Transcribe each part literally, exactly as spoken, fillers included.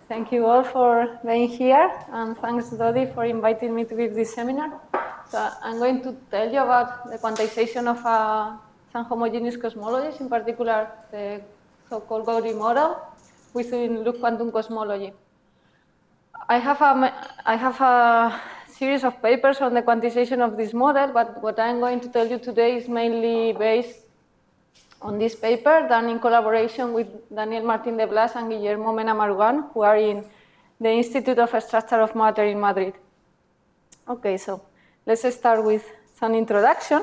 Thank you all for being here, and thanks, Dodi, for inviting me to give this seminar. So I'm going to tell you about the quantization of uh, some homogeneous cosmologies, in particular the so-called Gaudi model within loop quantum cosmology. I have, a, I have a series of papers on the quantization of this model, but what I'm going to tell you today is mainly based on this paper done in collaboration with Daniel Martín de Blas and Guillermo Mena Marugan, who are in the Institute of Structure of Matter in Madrid. Okay, so let's start with some introduction.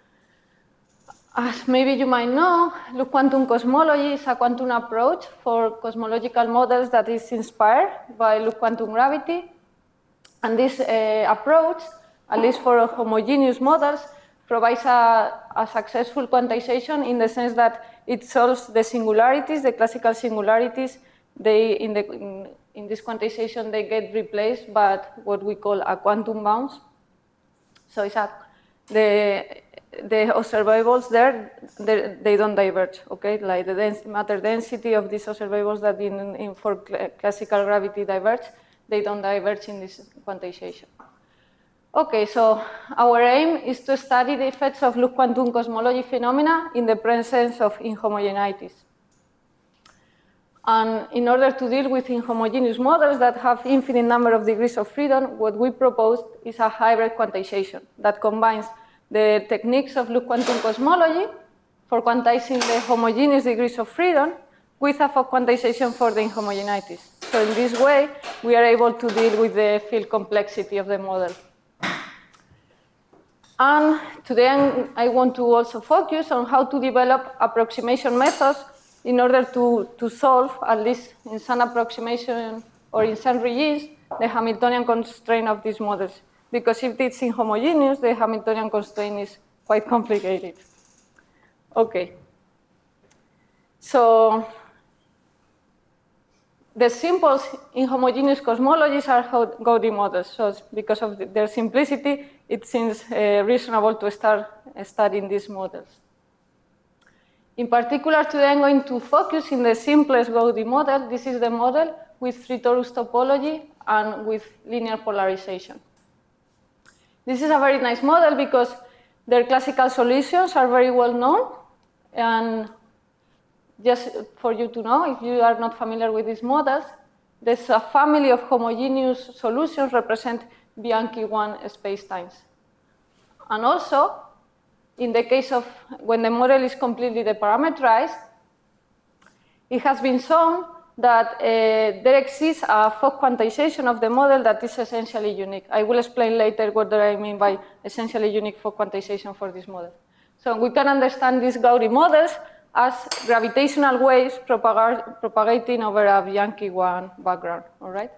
As maybe you might know, loop quantum cosmology is a quantum approach for cosmological models that is inspired by loop quantum gravity. And this uh, approach, at least for homogeneous models, provides a, a successful quantization in the sense that it solves the singularities, the classical singularities. They, in, the, in, in this quantization, they get replaced by what we call a quantum bounds. So it's a, the, the observables there, they, they don't diverge, okay? Like the dens matter density of these observables that in, in for cl classical gravity diverge, they don't diverge in this quantization. Okay, so our aim is to study the effects of loop quantum cosmology phenomena in the presence of inhomogeneities. And in order to deal with inhomogeneous models that have infinite number of degrees of freedom, what we proposed is a hybrid quantization that combines the techniques of loop quantum cosmology for quantizing the homogeneous degrees of freedom with a quantization for the inhomogeneities. So in this way, we are able to deal with the field complexity of the model. And today I want to also focus on how to develop approximation methods in order to, to solve, at least in some approximation or in some regions, the Hamiltonian constraint of these models. Because if it's inhomogeneous, the Hamiltonian constraint is quite complicated. Okay. So the simple inhomogeneous cosmologies are Gaudi models. So because of their simplicity, it seems uh, reasonable to start studying these models. In particular, today I'm going to focus in the simplest Gaudi model. This is the model with three torus topology and with linear polarization. This is a very nice model because their classical solutions are very well known. And just for you to know, if you are not familiar with these models, there's a family of homogeneous solutions represent Bianchi one spacetimes. And also, in the case of when the model is completely deparametrized, it has been shown that uh, there exists a Fock quantization of the model that is essentially unique. I will explain later what do I mean by essentially unique Fock quantization for this model. So we can understand these Gaudi models as gravitational waves propagating over a Bianchi one background, all right?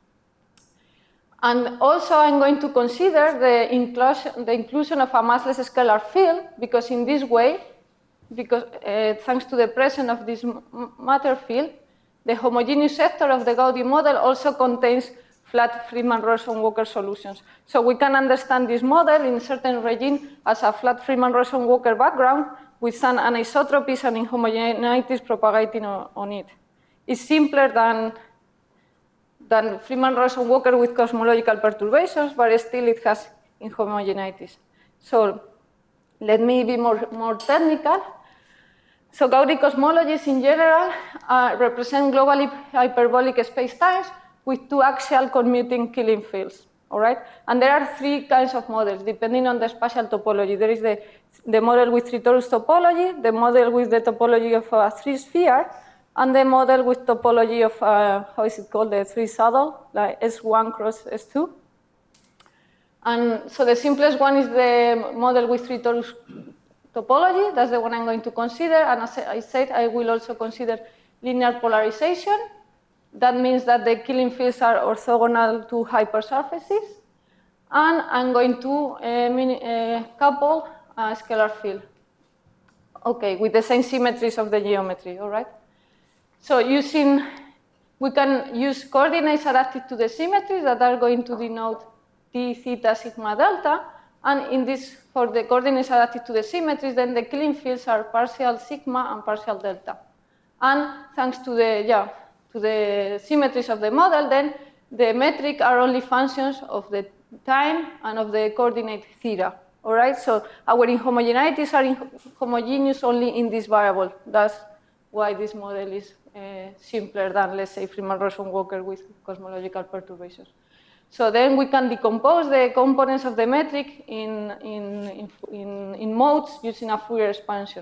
And also I'm going to consider the inclusion, the inclusion of a massless scalar field, because in this way, because uh, thanks to the presence of this matter field, the homogeneous sector of the Gaudi model also contains flat Friedmann-Rosen-Walker solutions. So we can understand this model in certain regime as a flat Friedmann-Rosen-Walker background with some anisotropies and inhomogeneities propagating on, on it. It's simpler than than Friedmann-Rosen-Walker with cosmological perturbations, but still it has inhomogeneities. So let me be more, more technical. So Gaudi cosmologies in general uh, represent globally hyperbolic spacetimes with two axial commuting Killing fields, all right? And there are three kinds of models depending on the spatial topology. There is the, the model with three torus topology, the model with the topology of a three sphere, and the model with topology of, uh, how is it called, the three saddle, like S one cross S two. And so the simplest one is the model with three torus topology. That's the one I'm going to consider. And as I said, I will also consider linear polarization. That means that the Killing fields are orthogonal to hypersurfaces. And I'm going to uh, mini, uh, couple a scalar field. Okay, with the same symmetries of the geometry, all right? So using, we can use coordinates adapted to the symmetries that are going to denote d, theta, sigma, delta. And in this, for the coordinates adapted to the symmetries, then the Killing fields are partial sigma and partial delta. And thanks to the, yeah, to the symmetries of the model, then the metric are only functions of the time and of the coordinate theta. All right, so our inhomogeneities are homogeneous only in this variable. That's why this model is uh, simpler than, let's say, Freeman-Rosen-Walker with cosmological perturbations. So then we can decompose the components of the metric in, in, in, in modes using a Fourier expansion.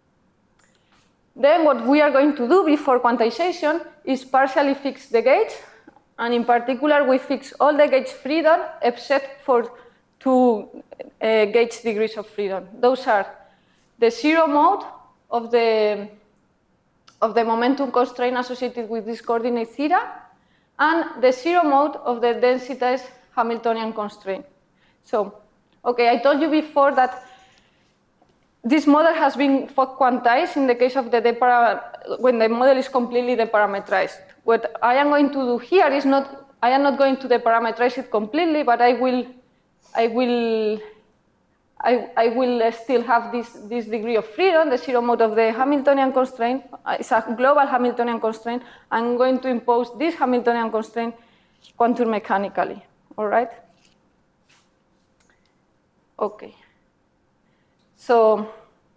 Then what we are going to do before quantization is partially fix the gauge, and in particular we fix all the gauge freedom except for two uh, gauge degrees of freedom. Those are the zero mode of the, of the momentum constraint associated with this coordinate theta, and the zero mode of the densitized Hamiltonian constraint. So, okay, I told you before that this model has been quantized in the case of the depara when the model is completely deparametrized. What I am going to do here is not, I am not going to deparametrize it completely, but I will, I will, I, I will still have this, this degree of freedom, the zero mode of the Hamiltonian constraint. It's a global Hamiltonian constraint. I'm going to impose this Hamiltonian constraint contour mechanically, all right? Okay. So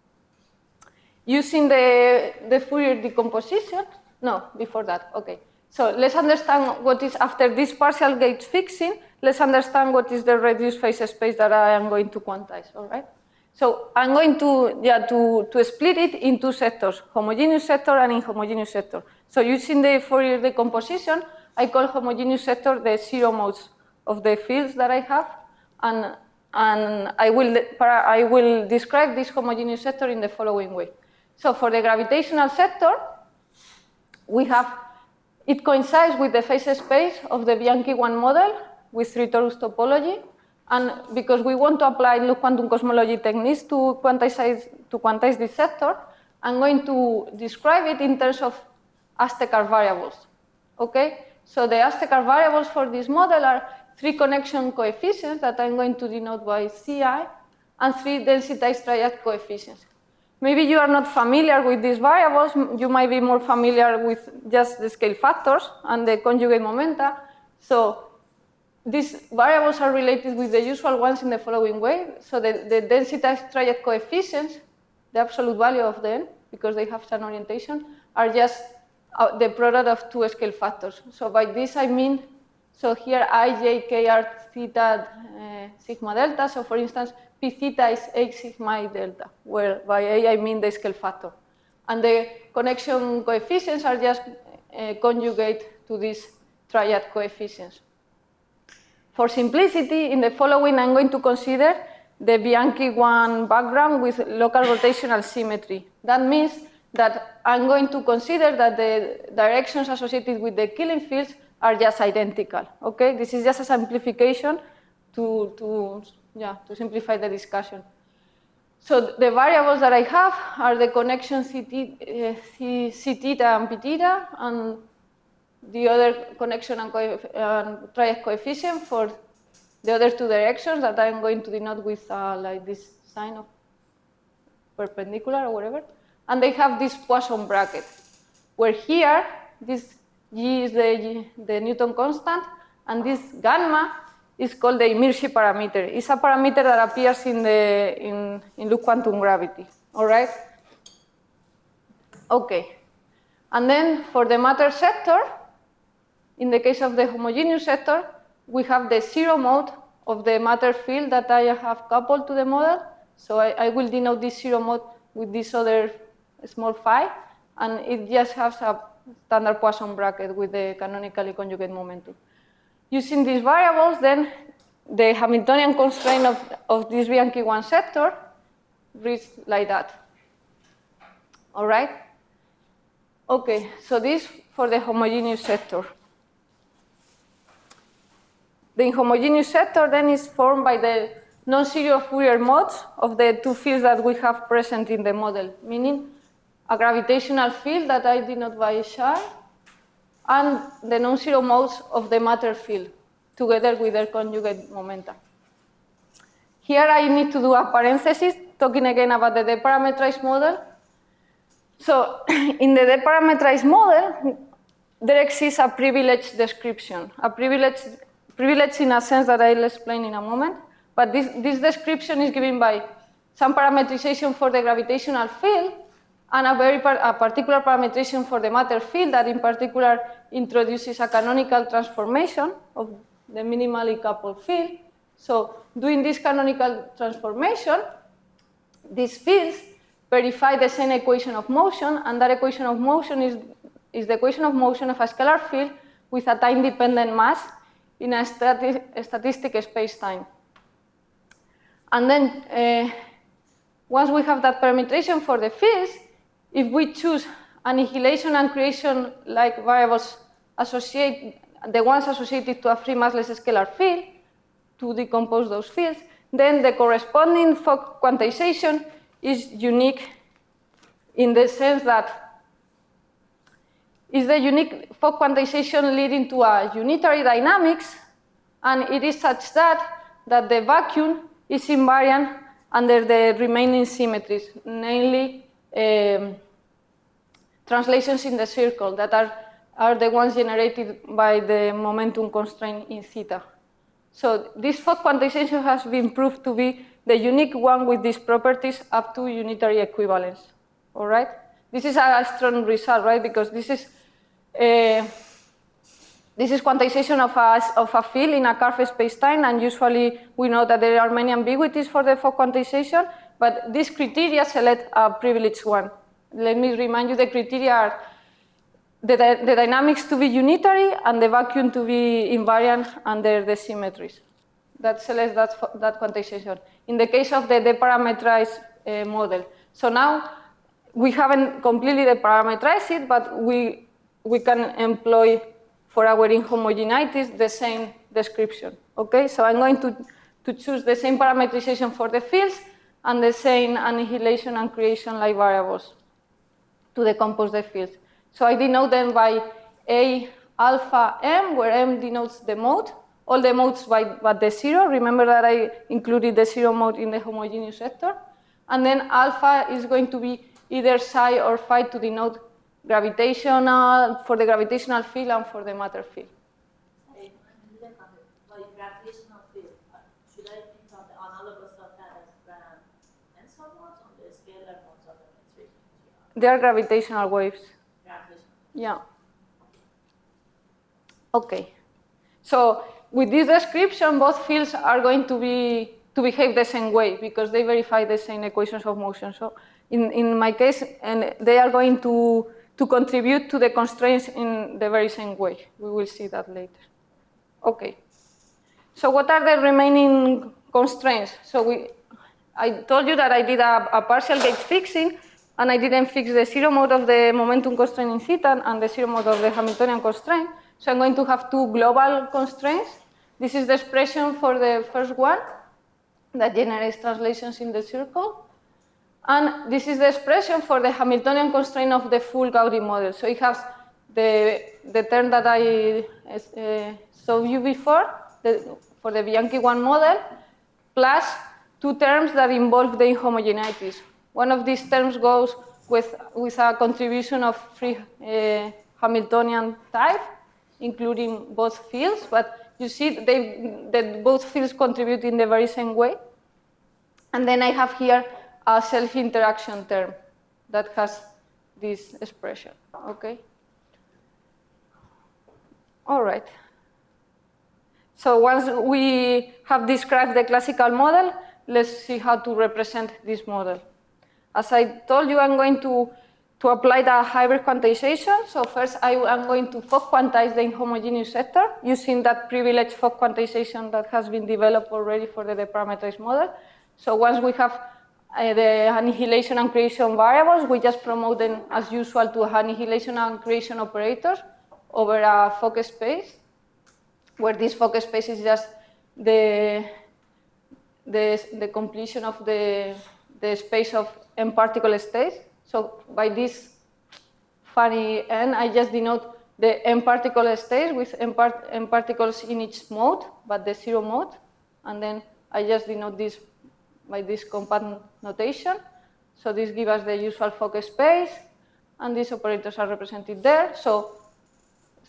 using the, the Fourier decomposition, no, before that, okay. So let's understand what is, after this partial gauge fixing, let's understand what is the reduced phase space that I am going to quantize, all right? So I'm going to, yeah, to, to split it in two sectors, homogeneous sector and inhomogeneous sector. So using the Fourier decomposition, I call homogeneous sector the zero modes of the fields that I have, and And I will, I will describe this homogeneous sector in the following way. So for the gravitational sector, we have, it coincides with the phase space of the Bianchi one model with three torus topology. And because we want to apply loop quantum cosmology techniques to quantize, to quantize this sector, I'm going to describe it in terms of Aztecar variables. Okay? So the Aztecar variables for this model are three connection coefficients that I'm going to denote by C I, and three densitized triad coefficients. Maybe you are not familiar with these variables. You might be more familiar with just the scale factors and the conjugate momenta. So these variables are related with the usual ones in the following way. So the, the densitized triad coefficients, the absolute value of them, because they have some orientation, are just uh, the product of two scale factors. So by this I mean, so here I, j, k are theta, uh, sigma delta. So for instance, p theta is a sigma delta, where by a I mean the scale factor. And the connection coefficients are just uh, conjugate to these triad coefficients. For simplicity, in the following, I'm going to consider the Bianchi one background with local rotational symmetry. That means that I'm going to consider that the directions associated with the killing fields are just identical. Okay, this is just a simplification to, to, yeah, to simplify the discussion. So the variables that I have are the connection C, uh, C, C theta and P theta, and the other connection and, and triad coefficient for the other two directions that I'm going to denote with uh, like this sign of perpendicular or whatever. And they have this Poisson bracket, where here this G is the, the Newton constant, and this gamma is called the Immirci parameter. It's a parameter that appears in the in, in loop quantum gravity. All right. Okay. And then for the matter sector, in the case of the homogeneous sector, we have the zero mode of the matter field that I have coupled to the model. So I, I will denote this zero mode with this other small phi, and it just has a standard Poisson bracket with the canonically conjugate momentum. Using these variables, then the Hamiltonian constraint of, of this Bianchi one sector reads like that. All right? Okay, so this for the homogeneous sector. The inhomogeneous sector then is formed by the non-zero Fourier modes of the two fields that we have present in the model, meaning a gravitational field that I denote by psi, and the non-zero modes of the matter field, together with their conjugate momenta. Here I need to do a parenthesis, talking again about the deparametrized model. So in the deparametrized model, there exists a privileged description, a privileged, privileged in a sense that I'll explain in a moment. But this, this description is given by some parametrization for the gravitational field and a very par a particular parametrization for the matter field that in particular introduces a canonical transformation of the minimally coupled field. So doing this canonical transformation, these fields verify the same equation of motion, and that equation of motion is, is the equation of motion of a scalar field with a time-dependent mass in a stati statistic space-time. And then uh, once we have that parametrization for the fields, if we choose annihilation and creation like variables associate, the ones associated to a free massless scalar field, to decompose those fields, then the corresponding Fock quantization is unique in the sense that is the unique Fock quantization leading to a unitary dynamics, and it is such that, that the vacuum is invariant under the remaining symmetries, namely um, translations in the circle that are, are the ones generated by the momentum constraint in theta. So this Fock quantization has been proved to be the unique one with these properties up to unitary equivalence. All right? This is a strong result, right? Because this is uh, this is quantization of a, of a field in a curved space-time, and usually we know that there are many ambiguities for the Fock quantization, but these criteria select a privileged one. Let me remind you the criteria are the, the dynamics to be unitary and the vacuum to be invariant under the symmetries. That selects that, that quantization. In the case of the deparametrized uh, model. So now we haven't completely deparametrized it, but we, we can employ for our inhomogeneities the same description. Okay, so I'm going to, to choose the same parametrization for the fields and the same annihilation and creation like variables to decompose the fields. So I denote them by A alpha M, where M denotes the mode, all the modes by but the zero. Remember that I included the zero mode in the homogeneous vector. And then alpha is going to be either psi or phi to denote gravitational, for the gravitational field and for the matter field. Sorry, like gravitational field, should I think of the analogous of that as grand tensor modes on the scalar modes of the matrix? They are gravitational waves. Yeah. Okay. So with this description, both fields are going to be to behave the same way because they verify the same equations of motion. So in, in my case, and they are going to to contribute to the constraints in the very same way. We will see that later. Okay. So what are the remaining constraints? So we, I told you that I did a, a partial gauge fixing, and I didn't fix the zero mode of the momentum constraint in theta and the zero mode of the Hamiltonian constraint. So I'm going to have two global constraints. This is the expression for the first one that generates translations in the circle. And this is the expression for the Hamiltonian constraint of the full Gaudi model. So it has the, the term that I uh, showed you before, the, for the Bianchi one model, plus two terms that involve the inhomogeneities. One of these terms goes with, with a contribution of free uh, Hamiltonian type, including both fields, but you see they, that both fields contribute in the very same way. And then I have here a self-interaction term that has this expression, okay? All right. So once we have described the classical model, let's see how to represent this model. As I told you, I'm going to, to apply the hybrid quantization. So first, I am going to Fock quantize the inhomogeneous vector using that privileged Fock quantization that has been developed already for the deparametrized model. So once we have uh, the annihilation and creation variables, we just promote them as usual to annihilation and creation operators over a Fock space, where this Fock space is just the, the, the completion of the, the space of n particle states. So by this funny n, I just denote the n particle states with n, part, n particles in each mode, but the zero mode. And then I just denote this by this compact notation. So this gives us the usual Fock space, and these operators are represented there. So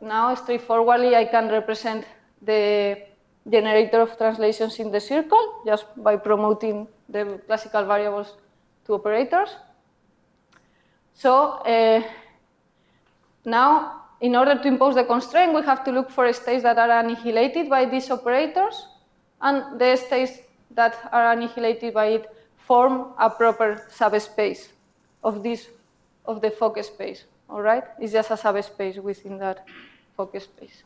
now, straightforwardly, I can represent the generator of translations in the circle just by promoting the classical variables to operators. So uh, now, in order to impose the constraint, we have to look for states that are annihilated by these operators, and the states that are annihilated by it form a proper subspace of this, of the focus space. All right, it's just a subspace within that focus space.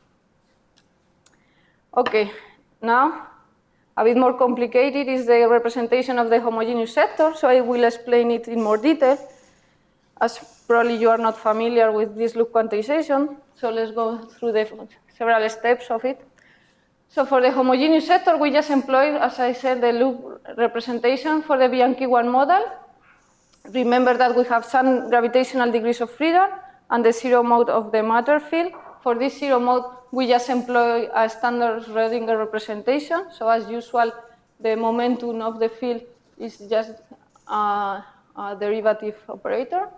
Okay, now a bit more complicated is the representation of the homogeneous sector. So I will explain it in more detail, as probably you are not familiar with this loop quantization. So let's go through the several steps of it. So for the homogeneous sector, we just employed, as I said, the loop representation for the Bianchi one model. Remember that we have some gravitational degrees of freedom and the zero mode of the matter field. For this zero mode, we just employ a standard Schrödinger representation. So as usual, the momentum of the field is just a, a derivative operator.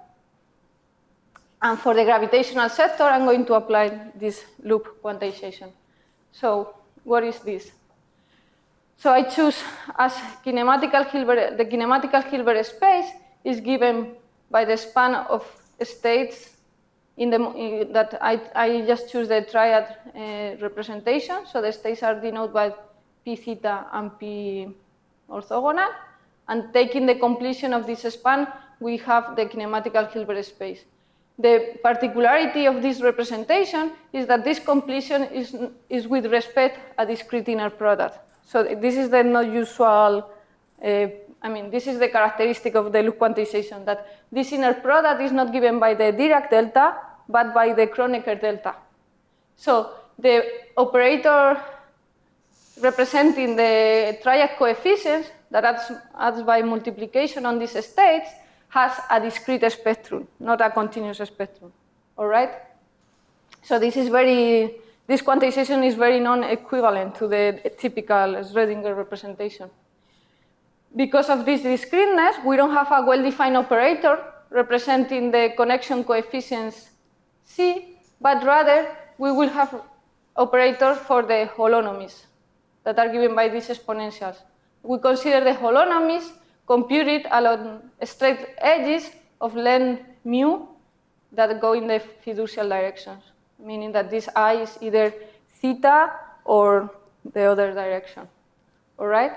And for the gravitational sector, I'm going to apply this loop quantization. So what is this? So I choose as kinematical Hilbert, the kinematical Hilbert space is given by the span of states in the, in that I, I just choose the triad uh, representation. So the states are denoted by p theta and p orthogonal. And taking the completion of this span, we have the kinematical Hilbert space. The particularity of this representation is that this completion is, is with respect a discrete inner product. So this is the not usual, uh, I mean, this is the characteristic of the loop quantization, that this inner product is not given by the Dirac delta, but by the Kronecker delta. So the operator representing the triad coefficients that adds, adds by multiplication on these states has a discrete spectrum, not a continuous spectrum. All right? So this is very, this quantization is very non-equivalent to the typical Schrödinger representation. Because of this discreteness, we don't have a well-defined operator representing the connection coefficients C, but rather we will have operators for the holonomies that are given by these exponentials. We consider the holonomies computed along straight edges of length mu that go in the fiducial directions, meaning that this I is either theta or the other direction. All right?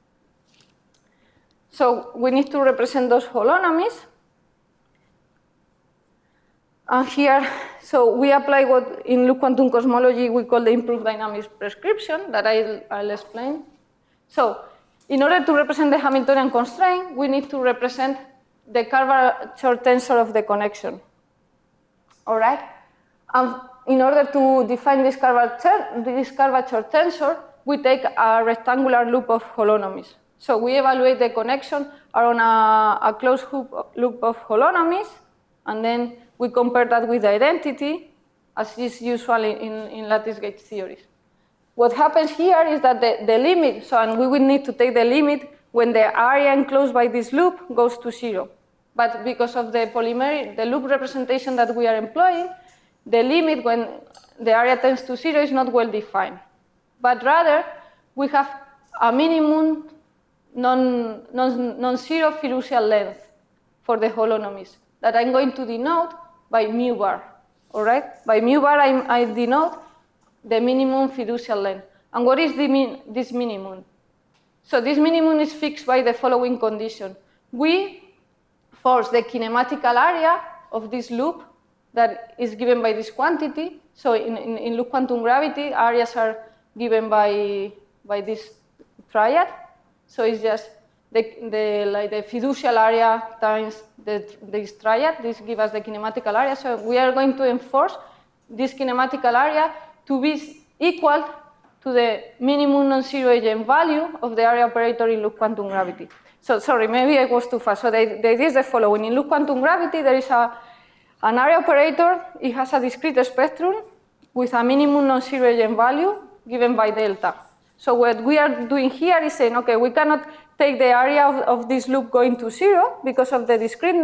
So we need to represent those holonomies. And here, so we apply what in loop quantum cosmology we call the improved dynamics prescription that I'll, I'll explain. So in order to represent the Hamiltonian constraint, we need to represent the curvature tensor of the connection. All right? And in order to define this curvature, this curvature tensor, we take a rectangular loop of holonomies. So we evaluate the connection around a, a closed loop of holonomies, and then we compare that with the identity, as is usual in, in lattice gauge theories. What happens here is that the, the limit, so and we will need to take the limit when the area enclosed by this loop goes to zero. But because of the polymeric, the loop representation that we are employing, the limit when the area tends to zero is not well defined. But rather, we have a minimum non, non, non-zero fiducial length for the holonomies that I'm going to denote by mu bar. All right? By mu bar, I, I denote the minimum fiducial length. And what is the min, this minimum? So this minimum is fixed by the following condition. We force the kinematical area of this loop that is given by this quantity. So in, in, in loop quantum gravity, areas are given by, by this triad. So it's just the, the, like the fiducial area times the, this triad. This gives us the kinematical area. So we are going to enforce this kinematical area to be equal to the minimum non-zero eigenvalue of the area operator in loop quantum gravity. So sorry, maybe I was too fast. So the, the idea is the following. In loop quantum gravity, there is a, an area operator. It has a discrete spectrum with a minimum non-zero eigenvalue given by delta. So what we are doing here is saying, okay, we cannot take the area of, of this loop going to zero because of the discreteness,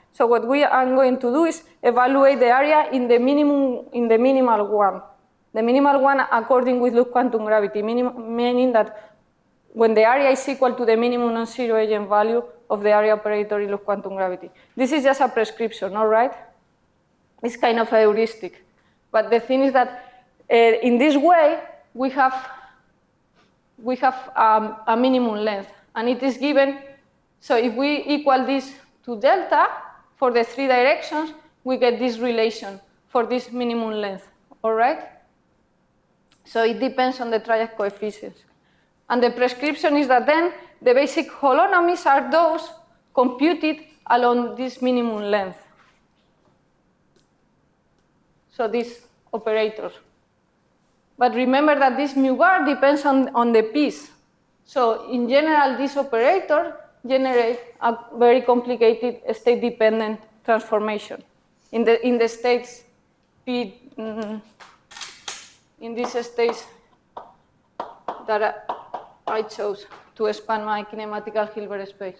So what we are going to do is evaluate the area in the minimum, in the minimal one. The minimal one according with loop quantum gravity, minim, meaning that when the area is equal to the minimum non-zero eigen value of the area operator in loop quantum gravity. This is just a prescription, all right? It's kind of a heuristic. But the thing is that uh, in this way, we have, we have um, a minimum length. And it is given, so if we equal this to delta for the three directions, we get this relation for this minimum length, all right? So it depends on the triad coefficients. And the prescription is that then the basic holonomies are those computed along this minimum length. So these operators. But remember that this mu bar depends on, on the piece. So in general, this operator generates a very complicated state-dependent transformation. In the, in the states P, mm, in these states that I chose to expand my kinematical Hilbert space.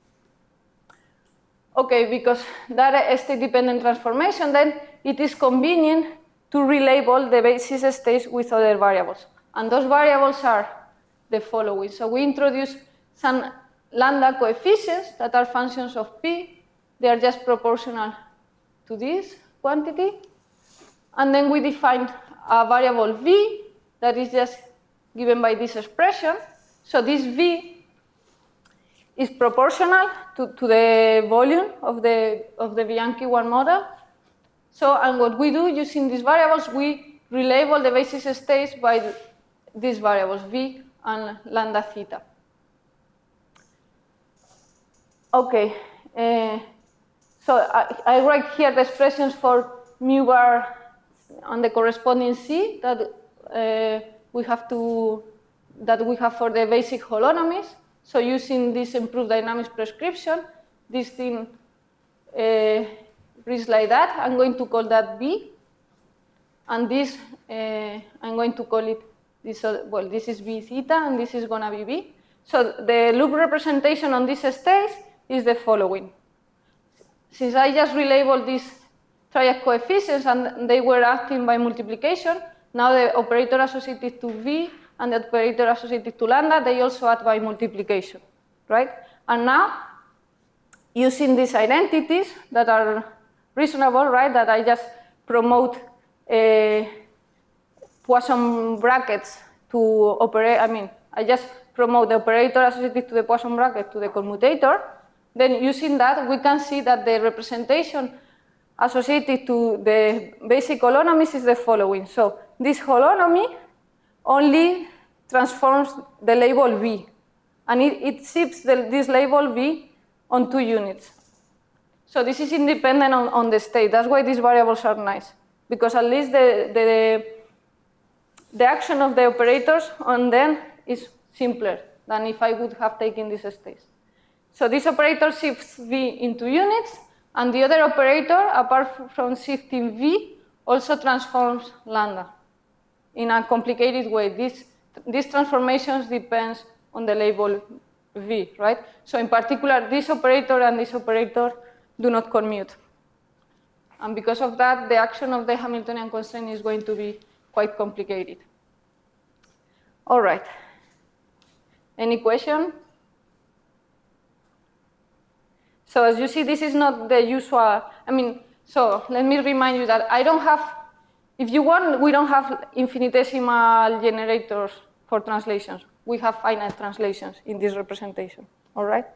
Okay, because that state-dependent transformation, then it is convenient to relabel the basis states with other variables. And those variables are the following. So we introduce some lambda coefficients that are functions of P. They are just proportional to this quantity. And then we define a variable V that is just given by this expression. So this V is proportional to, to the volume of the, of the Bianchi one model. So, and what we do using these variables, we relabel the basis states by the, these variables, V and lambda theta. Okay, uh, so I, I write here the expressions for mu bar and the corresponding C that uh, we have to, that we have for the basic holonomies. So using this improved dynamics prescription, this thing uh, reads like that. I'm going to call that B, and this uh, I'm going to call it this. Uh, well, this is B theta, and this is gonna be B. So the loop representation on this stage is the following. Since I just relabeled these triad coefficients and they were acting by multiplication, now the operator associated to V and the operator associated to lambda, they also act by multiplication, right? And now, using these identities that are reasonable, right, that I just promote uh, Poisson brackets to operate, I mean, I just promote the operator associated to the Poisson bracket to the commutator, then using that, we can see that the representation associated to the basic holonomies is the following. So this holonomy only transforms the label V, and it, it ships the, this label V on two units. So this is independent on, on the state. That's why these variables are nice, because at least the, the, the action of the operators on them is simpler than if I would have taken this state. So this operator shifts V into units, and the other operator, apart from shifting V, also transforms lambda in a complicated way. This, these transformations depends on the label V, right? So in particular, this operator and this operator do not commute. And because of that, the action of the Hamiltonian constraint is going to be quite complicated. All right. Any question? So as you see, this is not the usual, I mean, so let me remind you that I don't have, if you want, we don't have infinitesimal generators for translations. We have finite translations in this representation, all right?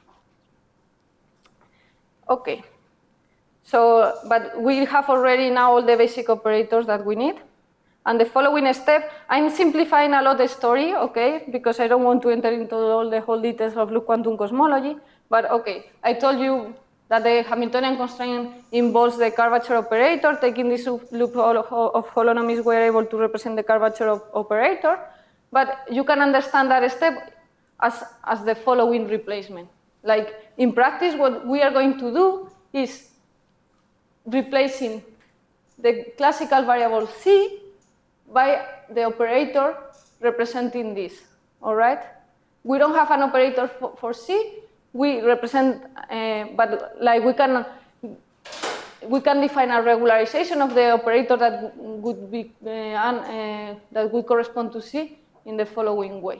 Okay. So, but we have already now all the basic operators that we need. And the following step, I'm simplifying a lot the story, okay, because I don't want to enter into all the whole details of loop quantum cosmology. But okay, I told you that the Hamiltonian constraint involves the curvature operator. Taking this loop of holonomies, we're able to represent the curvature of operator. But you can understand that step as, as the following replacement. Like in practice, what we are going to do is replacing the classical variable C by the operator representing this, all right? We don't have an operator for, for C. We represent, uh, but like we can, we can define a regularization of the operator that would be uh, un, uh, that would correspond to C in the following way.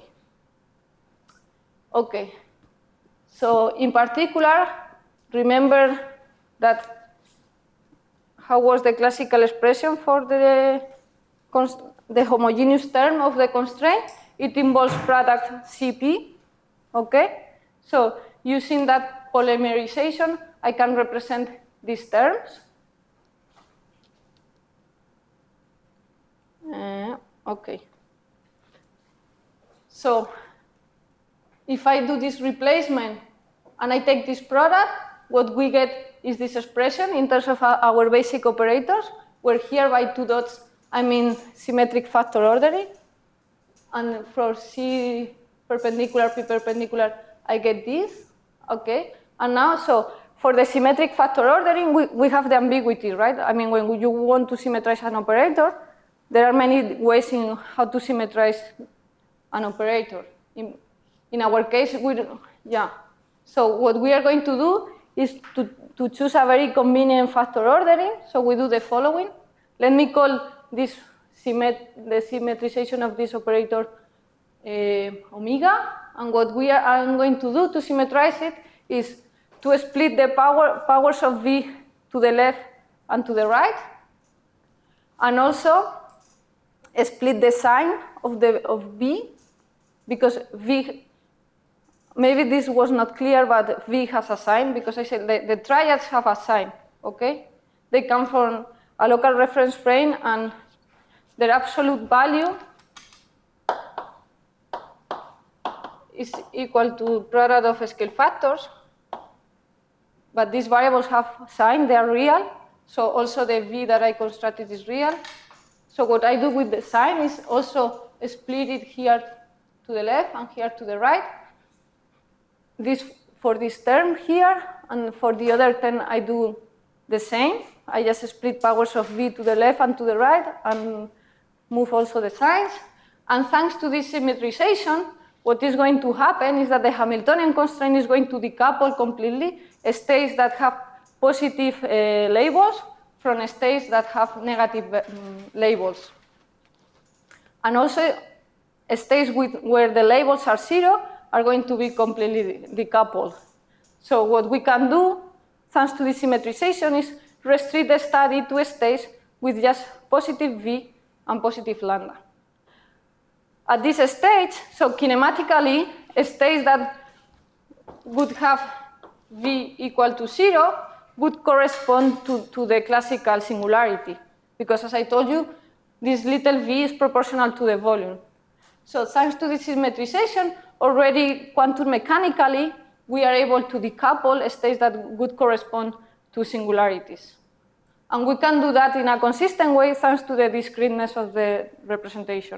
Okay. So in particular, remember that how was the classical expression for the the homogeneous term of the constraint? It involves product C P. Okay. So using that polymerization, I can represent these terms. Uh, okay. So if I do this replacement and I take this product, what we get is this expression in terms of our basic operators, where here by two dots I mean symmetric factor ordering. And for C perpendicular, P perpendicular, I get this. Okay. And now, so for the symmetric factor ordering, we, we have the ambiguity, right? I mean, when you want to symmetrize an operator, there are many ways in how to symmetrize an operator. In, in our case, we, yeah. So what we are going to do is to, to choose a very convenient factor ordering. So we do the following. Let me call this symmet the symmetrization of this operator uh, omega. And what we are I'm going to do to symmetrize it is to split the power, powers of V to the left and to the right, and also split the sign of, the, of V, because V, maybe this was not clear, but V has a sign, because I said the, the triads have a sign, okay? They come from a local reference frame, and their absolute value is equal to product of scale factors. But these variables have sign, they are real. So also the V that I constructed is real. So what I do with the sign is also split it here to the left and here to the right. This for this term here, and for the other term I do the same. I just split powers of V to the left and to the right and move also the signs. And thanks to this symmetrization, what is going to happen is that the Hamiltonian constraint is going to decouple completely states that have positive uh, labels from states that have negative um, labels. And also, states with, where the labels are zero are going to be completely decoupled. So what we can do, thanks to this symmetrization, is restrict the study to states with just positive V and positive lambda. At this stage, so kinematically, states that would have V equal to zero would correspond to, to the classical singularity, because as I told you, this little v is proportional to the volume. So thanks to this symmetrization, already quantum mechanically, we are able to decouple states that would correspond to singularities. And we can do that in a consistent way thanks to the discreteness of the representation.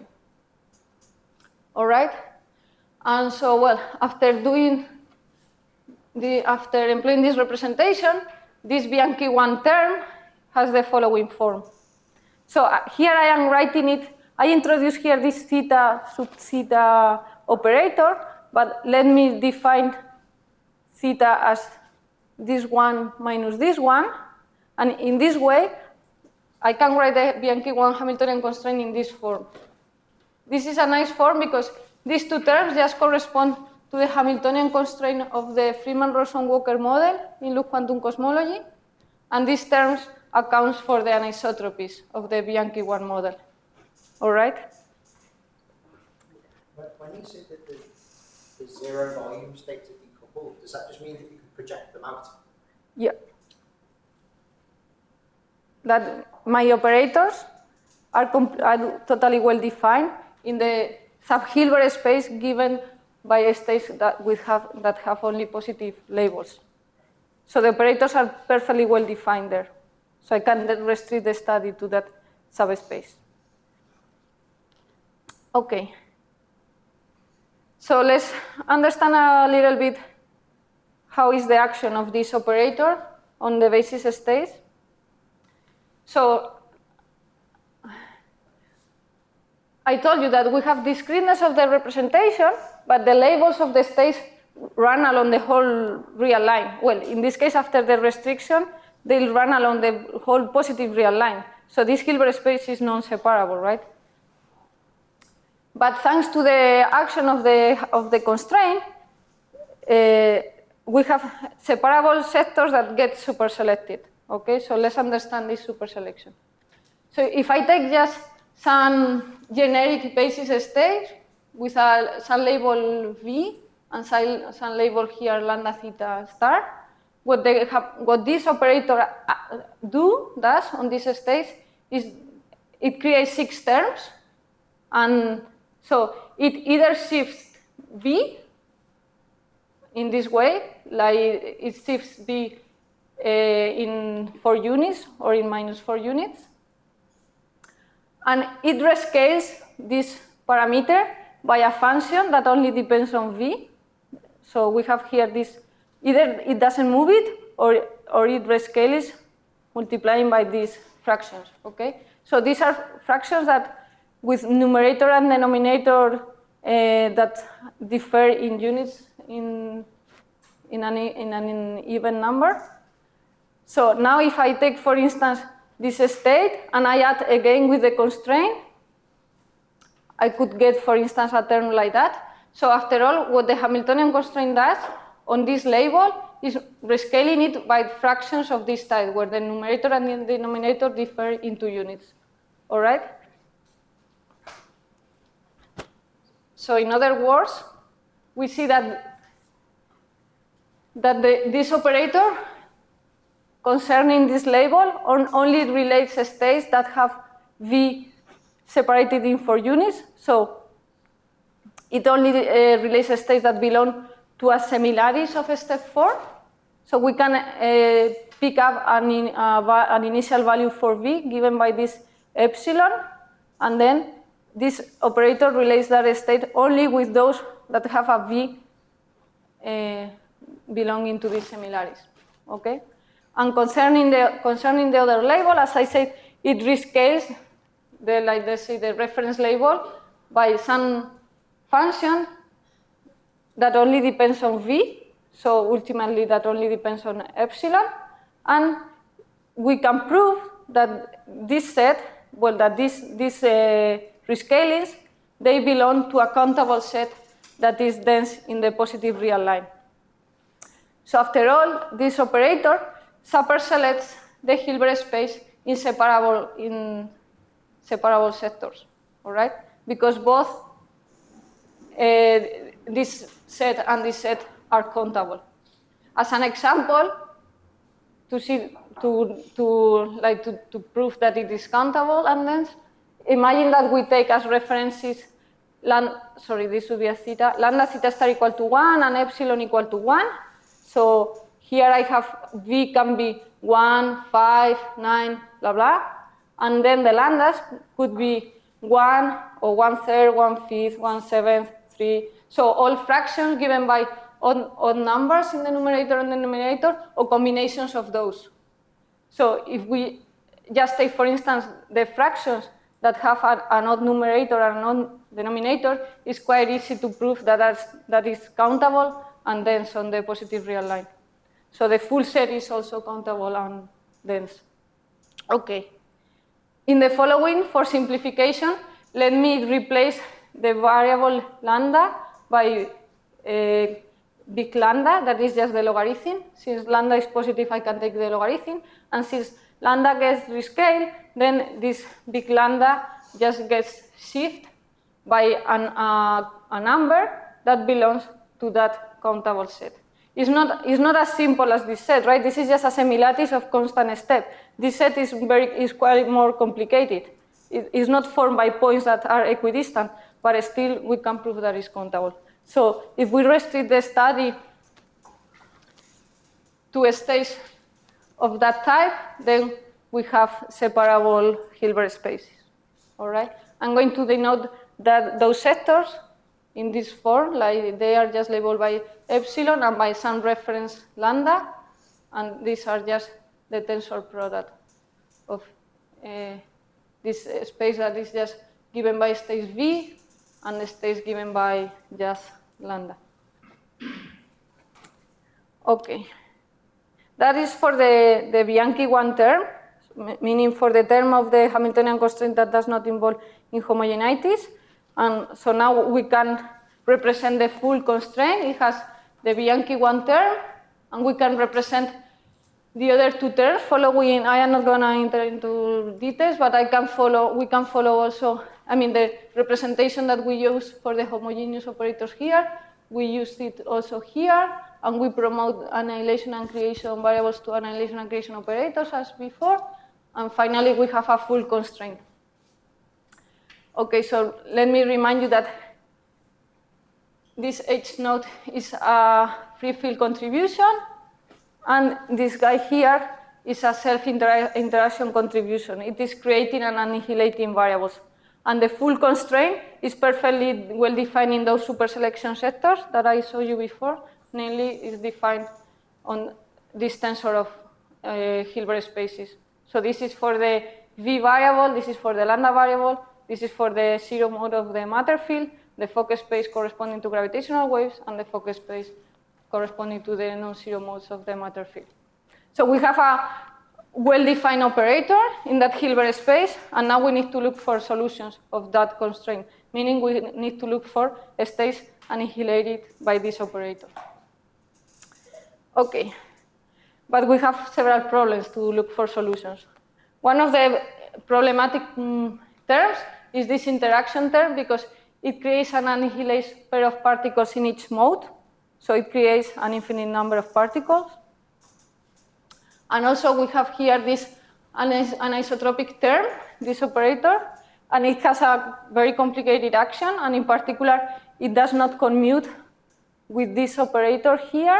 All right? And so, well, after doing the, after employing this representation, this Bianchi one term has the following form. So uh, here I am writing it. I introduce here this theta sub theta operator, but let me define theta as this one minus this one. And in this way, I can write the Bianchi one Hamiltonian constraint in this form. This is a nice form because these two terms just correspond to the Hamiltonian constraint of the Freeman-Rosen-Walker model in loop quantum cosmology. And these terms accounts for the anisotropies of the Bianchi one model. All right? When you say that the, the zero volume states are decoupled, does that just mean that you can project them out? Yeah. That my operators are, are totally well defined in the sub-Hilbert space given by states that we have that have only positive labels. So the operators are perfectly well defined there. So I can restrict the study to that subspace. Okay. So let's understand a little bit how is the action of this operator on the basis states. So I told you that we have discreteness of the representation, but the labels of the states run along the whole real line. Well, in this case, after the restriction, they'll run along the whole positive real line. So this Hilbert space is non-separable, right? But thanks to the action of the, of the constraint, uh, we have separable sectors that get superselected. Okay, so let's understand this superselection. So if I take just some generic basis state with a, some label V and some, some label here lambda theta star, what, they have, what this operator do does on this state is it creates six terms, and so it either shifts V in this way, like it shifts V uh, in four units or in minus four units, and it rescales this parameter by a function that only depends on V. So we have here this, either it doesn't move it or, or it rescales multiplying by these fractions, okay? So these are fractions that with numerator and denominator uh, that differ in units in, in, an, in an even number. So now if I take, for instance, this state and I add again with the constraint, I could get, for instance, a term like that. So after all, what the Hamiltonian constraint does on this label is rescaling it by fractions of this type, where the numerator and the denominator differ in two units. All right? So in other words, we see that, that the, this operator concerning this label on only relates states that have V separated in four units. So it only uh, relates states that belong to a similaris of step four. So we can uh, pick up an, in, uh, an initial value for V given by this epsilon, and then this operator relates that state only with those that have a V uh, belonging to this similaris. Okay? And concerning the, concerning the other label, as I said, it rescales the, like let's say, the reference label by some function that only depends on V. So ultimately, that only depends on epsilon. And we can prove that this set, well, that this, this uh, rescalings, they belong to a countable set that is dense in the positive real line. So after all, this operator superselects the Hilbert space in separable, in separable sectors, all right? Because both uh, this set and this set are countable. As an example, to see, to, to, like to, to prove that it is countable and dense, imagine that we take as references, lambda, sorry, this would be a theta, lambda theta star equal to one and epsilon equal to one. So here I have V can be one, five, nine, blah, blah. And then the lambdas could be one or one third, one fifth, one seventh, three. So all fractions given by odd, odd numbers in the numerator and the denominator, or combinations of those. So if we just take, for instance, the fractions that have an, an odd numerator and an odd denominator, it's quite easy to prove that that's, that is countable and dense on the positive real line. So the full set is also countable and dense. Okay. In the following, for simplification, let me replace the variable lambda by uh, big lambda, that is just the logarithm. Since lambda is positive, I can take the logarithm. And since lambda gets rescaled, then this big lambda just gets shifted by an, uh, a number that belongs to that countable set. It's not, it's not as simple as this set, right? This is just a semilattice of constant step. This set is, very, is quite more complicated. It is not formed by points that are equidistant, but still we can prove that it's countable. So if we restrict the study to states of that type, then we have separable Hilbert spaces. All right? I'm going to denote that those sectors in this form, like they are just labeled by epsilon and by some reference lambda, and these are just the tensor product of uh, this space that is just given by states V and the states given by just lambda. Okay. That is for the, the Bianchi one term, meaning for the term of the Hamiltonian constraint that does not involve inhomogeneities. And so now we can represent the full constraint. It has the Bianchi one term, and we can represent the other two terms following. I am not going to enter into details, but I can follow. We can follow also. I mean, the representation that we use for the homogeneous operators here, we use it also here, and we promote annihilation and creation variables to annihilation and creation operators as before. And finally, we have a full constraint. Okay, so let me remind you that this H naught is a free field contribution, and this guy here is a self-interaction contribution. It is creating and annihilating variables. And the full constraint is perfectly well defined in those super selection sectors that I showed you before. Namely, is defined on this tensor of uh, Hilbert spaces. So this is for the V variable, this is for the lambda variable, this is for the zero mode of the matter field, the focus space corresponding to gravitational waves, and the focus space corresponding to the non-zero modes of the matter field. So we have a well-defined operator in that Hilbert space, and now we need to look for solutions of that constraint, meaning we need to look for states annihilated by this operator. Okay, but we have several problems to look for solutions. One of the problematic um, terms is this interaction term, because it creates an annihilation pair of particles in each mode. So it creates an infinite number of particles. And also we have here this anisotropic term, this operator, and it has a very complicated action, and in particular, it does not commute with this operator here.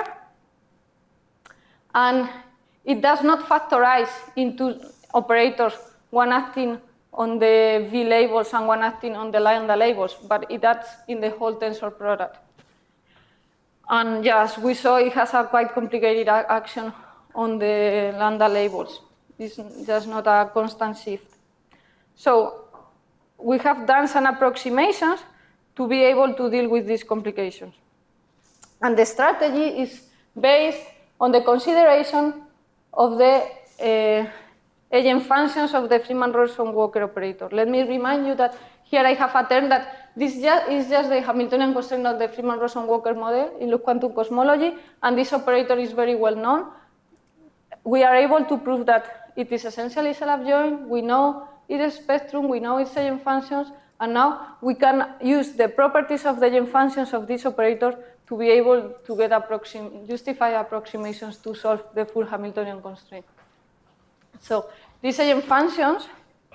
And it does not factorize into operators, one acting on the V labels and one acting on the lambda labels, but it acts in the whole tensor product. And yes, we saw it has a quite complicated action on the lambda labels. It's just not a constant shift. So we have done some approximations to be able to deal with these complications. And the strategy is based on the consideration of the uh, eigenfunctions of the Freeman-Robertson-Walker operator. Let me remind you that here I have a term that this is just the Hamiltonian constraint of the Freeman-Robertson-Walker model in loop quantum cosmology, and this operator is very well known. We are able to prove that it is essentially self-joined. We know its spectrum, we know its eigenfunctions, and now we can use the properties of the eigenfunctions of this operator to be able to get approxim justify approximations to solve the full Hamiltonian constraint. So these eigenfunctions,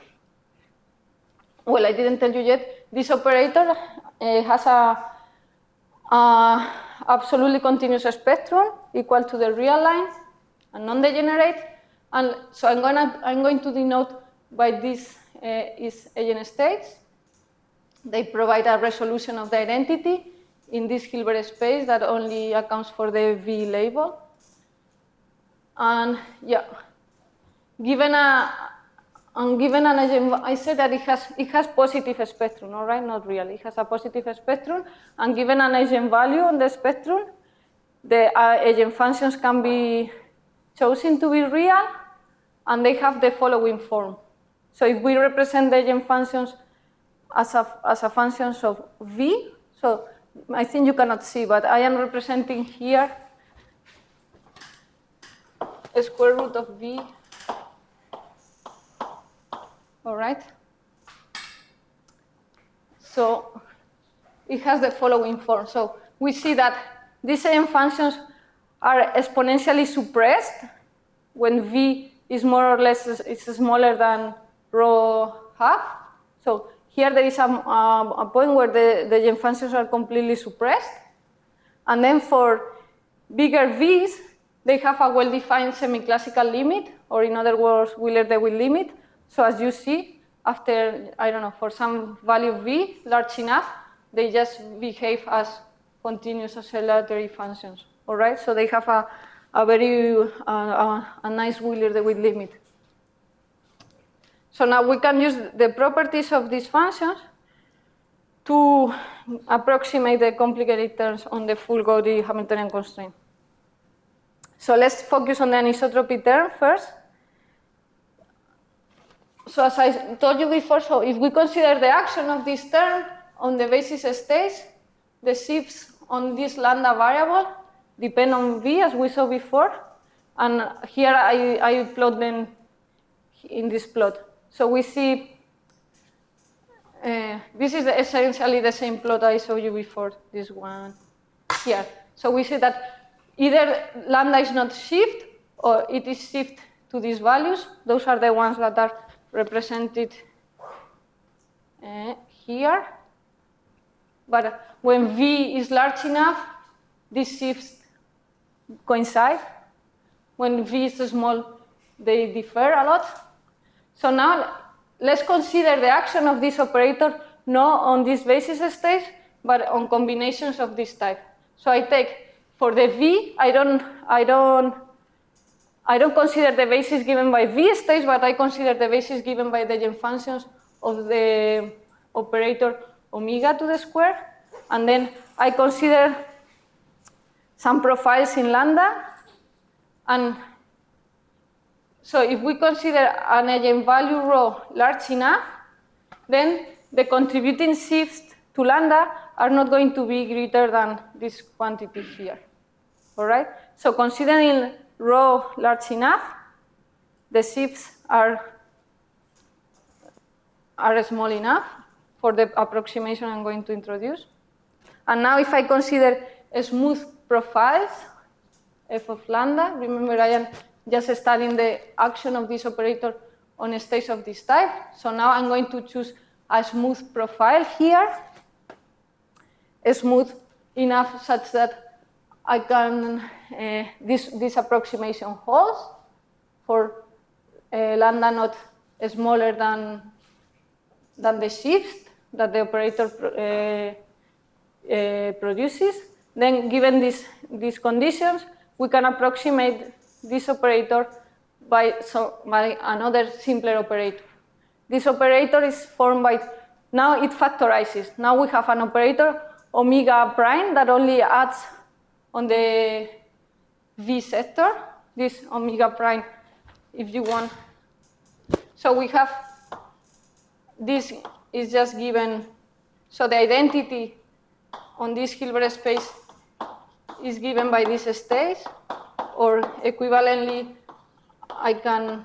well, I didn't tell you yet, this operator uh, has a, a absolutely continuous spectrum equal to the real line and non-degenerate. And so I'm, gonna, I'm going to denote by these uh, is eigenstates. They provide a resolution of the identity in this Hilbert space that only accounts for the V label. And yeah, given a, and given an eigen, I said that it has, it has positive spectrum, all right, not really. It has a positive spectrum, and given an eigenvalue on the spectrum, the uh, eigenfunctions can be chosen to be real, and they have the following form. So if we represent the eigenfunctions as a, as a functions of V, so I think you cannot see, but I am representing here a square root of V, all right? So it has the following form. So we see that these eigenfunctions are exponentially suppressed when V is more or less is smaller than rho half. So here there is a, a, a point where the, the eigenfunctions are completely suppressed. And then for bigger V's, they have a well-defined semi-classical limit, or in other words, Wheeler-DeWitt limit. So as you see, after, I don't know, for some value V large enough, they just behave as continuous oscillatory functions. All right, so they have a, a very uh, a, a nice Wheeler-DeWitt limit. So now we can use the properties of these functions to approximate the complicated terms on the full Gaudi Hamiltonian constraint. So let's focus on the anisotropy term first. So as I told you before, so if we consider the action of this term on the basis states, the shifts on this lambda variable depend on V, as we saw before. And here I, I plot them in this plot. So we see, uh, this is essentially the same plot I showed you before, this one here. So we see that either lambda is not shift or it is shift to these values. Those are the ones that are represented uh, here. But when V is large enough, these shifts coincide. When V is small, they differ a lot. So now let's consider the action of this operator not on this basis stage, but on combinations of this type. So I take for the V, I don't, I don't, I don't consider the basis given by V stage, but I consider the basis given by the eigen functions of the operator omega to the square. And then I consider some profiles in lambda. And so if we consider an eigenvalue rho large enough, then the contributing shifts to lambda are not going to be greater than this quantity here. All right? So considering rho large enough, the shifts are, are small enough for the approximation I'm going to introduce. And now if I consider smooth profiles, f of lambda, remember I am just studying the action of this operator on states of this type. So now I'm going to choose a smooth profile here, smooth enough such that I can, uh, this, this approximation holds for uh, lambda not smaller than, than the shifts that the operator uh, uh, produces. Then given this, these conditions, we can approximate this operator by, so, by another simpler operator. This operator is formed by, now it factorizes. Now we have an operator, omega prime, that only adds on the V sector, this omega prime, if you want. So we have, this is just given, so the identity on this Hilbert space is given by this stage, or equivalently, I can,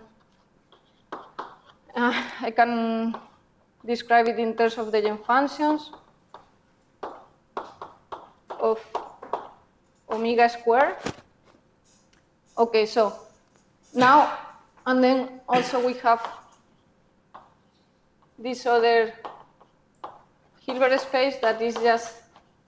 uh, I can describe it in terms of the eigen functions of omega squared. Okay, so now, and then also we have this other Hilbert space that is just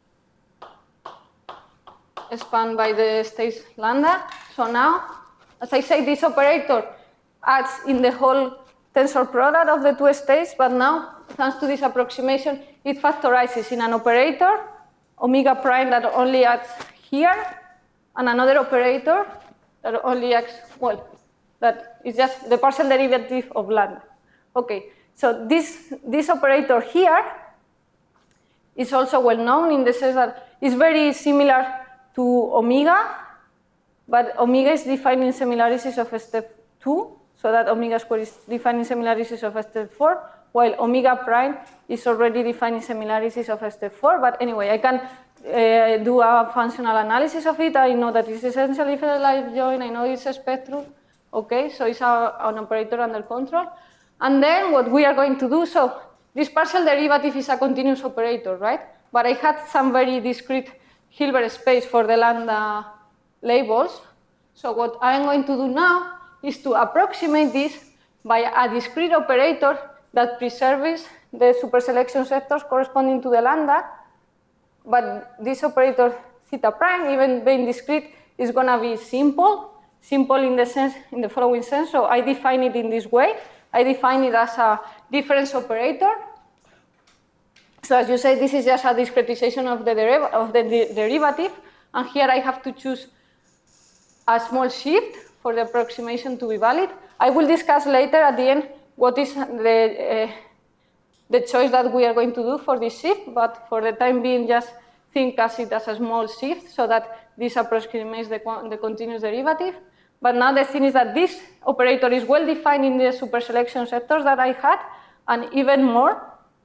spanned by the states lambda. So now, as I say, this operator acts in the whole tensor product of the two states, but now, thanks to this approximation, it factorizes in an operator, omega prime, that only acts here, and another operator that only acts, well, that is just the partial derivative of lambda. Okay, so this, this operator here is also well known in the sense that it's very similar to omega, but omega is defined in semilarysis of step two, so that omega squared is defined in semilarysis of step four, while omega prime is already defined in semilarysis of step four. But anyway, I can uh, do a functional analysis of it. I know that it's essentially federalized join. I know it's a spectrum. Okay, so it's a, an operator under control. And then what we are going to do, so this partial derivative is a continuous operator, right? But I had some very discrete Hilbert space for the lambda labels. So what I'm going to do now is to approximate this by a discrete operator that preserves the superselection sectors corresponding to the lambda. But this operator theta prime, even being discrete, is going to be simple. Simple in the sense, in the following sense. So I define it in this way. I define it as a difference operator. So as you say, this is just a discretization of the, deriv of the de derivative. And here I have to choose a small shift for the approximation to be valid. I will discuss later at the end what is the, uh, the choice that we are going to do for this shift. But for the time being, just think as it as a small shift so that this approximates the, the continuous derivative. But now the thing is that this operator is well defined in the superselection sectors that I had, and even more,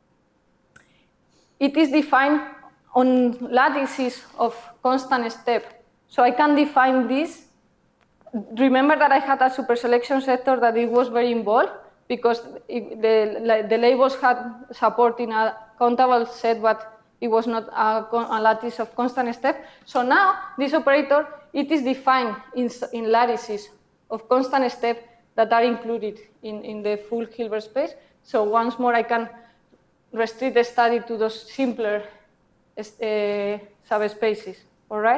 it is defined on lattices of constant step. So I can define this. Remember that I had a superselection sector that it was very involved because it, the, the labels had support in a countable set, but it was not a, a lattice of constant step. So now this operator, it is defined in, in lattices of constant step that are included in, in the full Hilbert space. So once more, I can restrict the study to those simpler uh, subspaces, all right?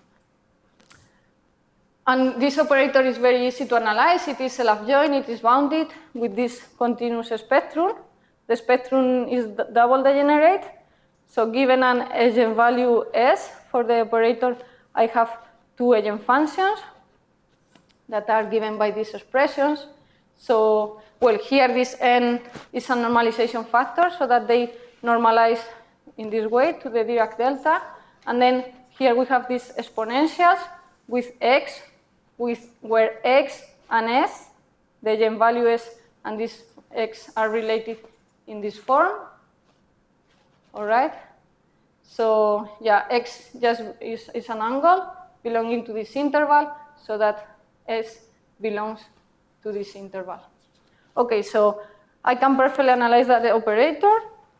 And this operator is very easy to analyze. It is self-joint, it is bounded with this continuous spectrum. The spectrum is double degenerate. So given an eigenvalue S for the operator, I have two eigenfunctions that are given by these expressions. So, well, here this n is a normalization factor so that they normalize in this way to the Dirac delta. And then here we have these exponentials with x, with where x and s, the eigenvalue S and this x are related in this form. All right. So yeah, x just is, is an angle belonging to this interval, so that S belongs to this interval. Okay, so I can perfectly analyze that operator.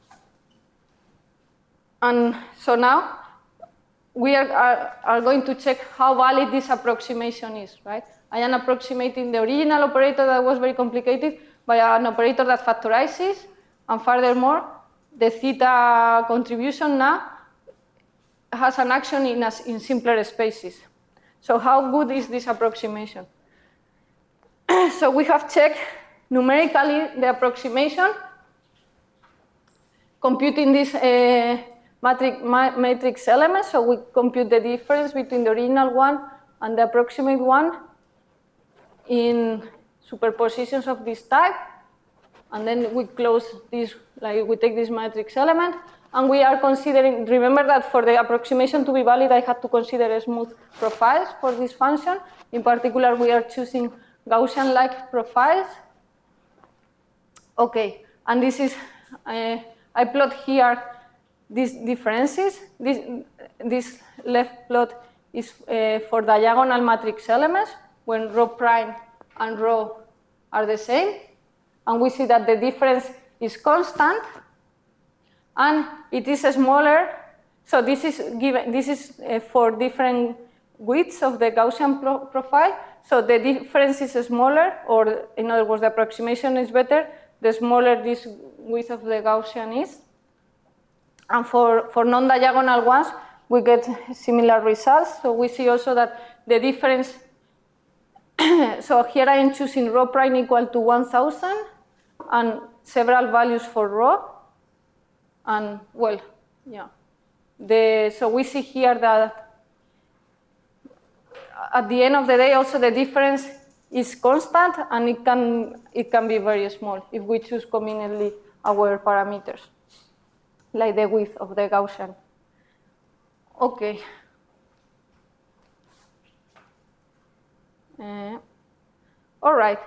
And so now we are, are, are going to check how valid this approximation is, right? I am approximating the original operator that was very complicated by an operator that factorizes, and furthermore, the theta contribution now has an action in, a, in simpler spaces. So how good is this approximation? So we have checked numerically the approximation, computing this uh, matrix, ma matrix elements. So we compute the difference between the original one and the approximate one in superpositions of this type. And then we close this, like we take this matrix element, and we are considering, remember that for the approximation to be valid, I had to consider smooth profiles for this function. In particular, we are choosing Gaussian-like profiles. Okay, and this is, uh, I plot here these differences. This, this left plot is uh, for diagonal matrix elements, when rho prime and rho are the same. And we see that the difference is constant, and it is smaller. So this is given. This is uh, for different widths of the Gaussian pro profile. So the difference is smaller, or in other words, the approximation is better the smaller this width of the Gaussian is. And for for non-diagonal ones, we get similar results. So we see also that the difference. So here I am choosing rho prime equal to one thousand and several values for rho. And well, yeah. The, so we see here that at the end of the day, also the difference is constant, and it can, it can be very small if we choose conveniently our parameters, like the width of the Gaussian. Okay. Uh, all right.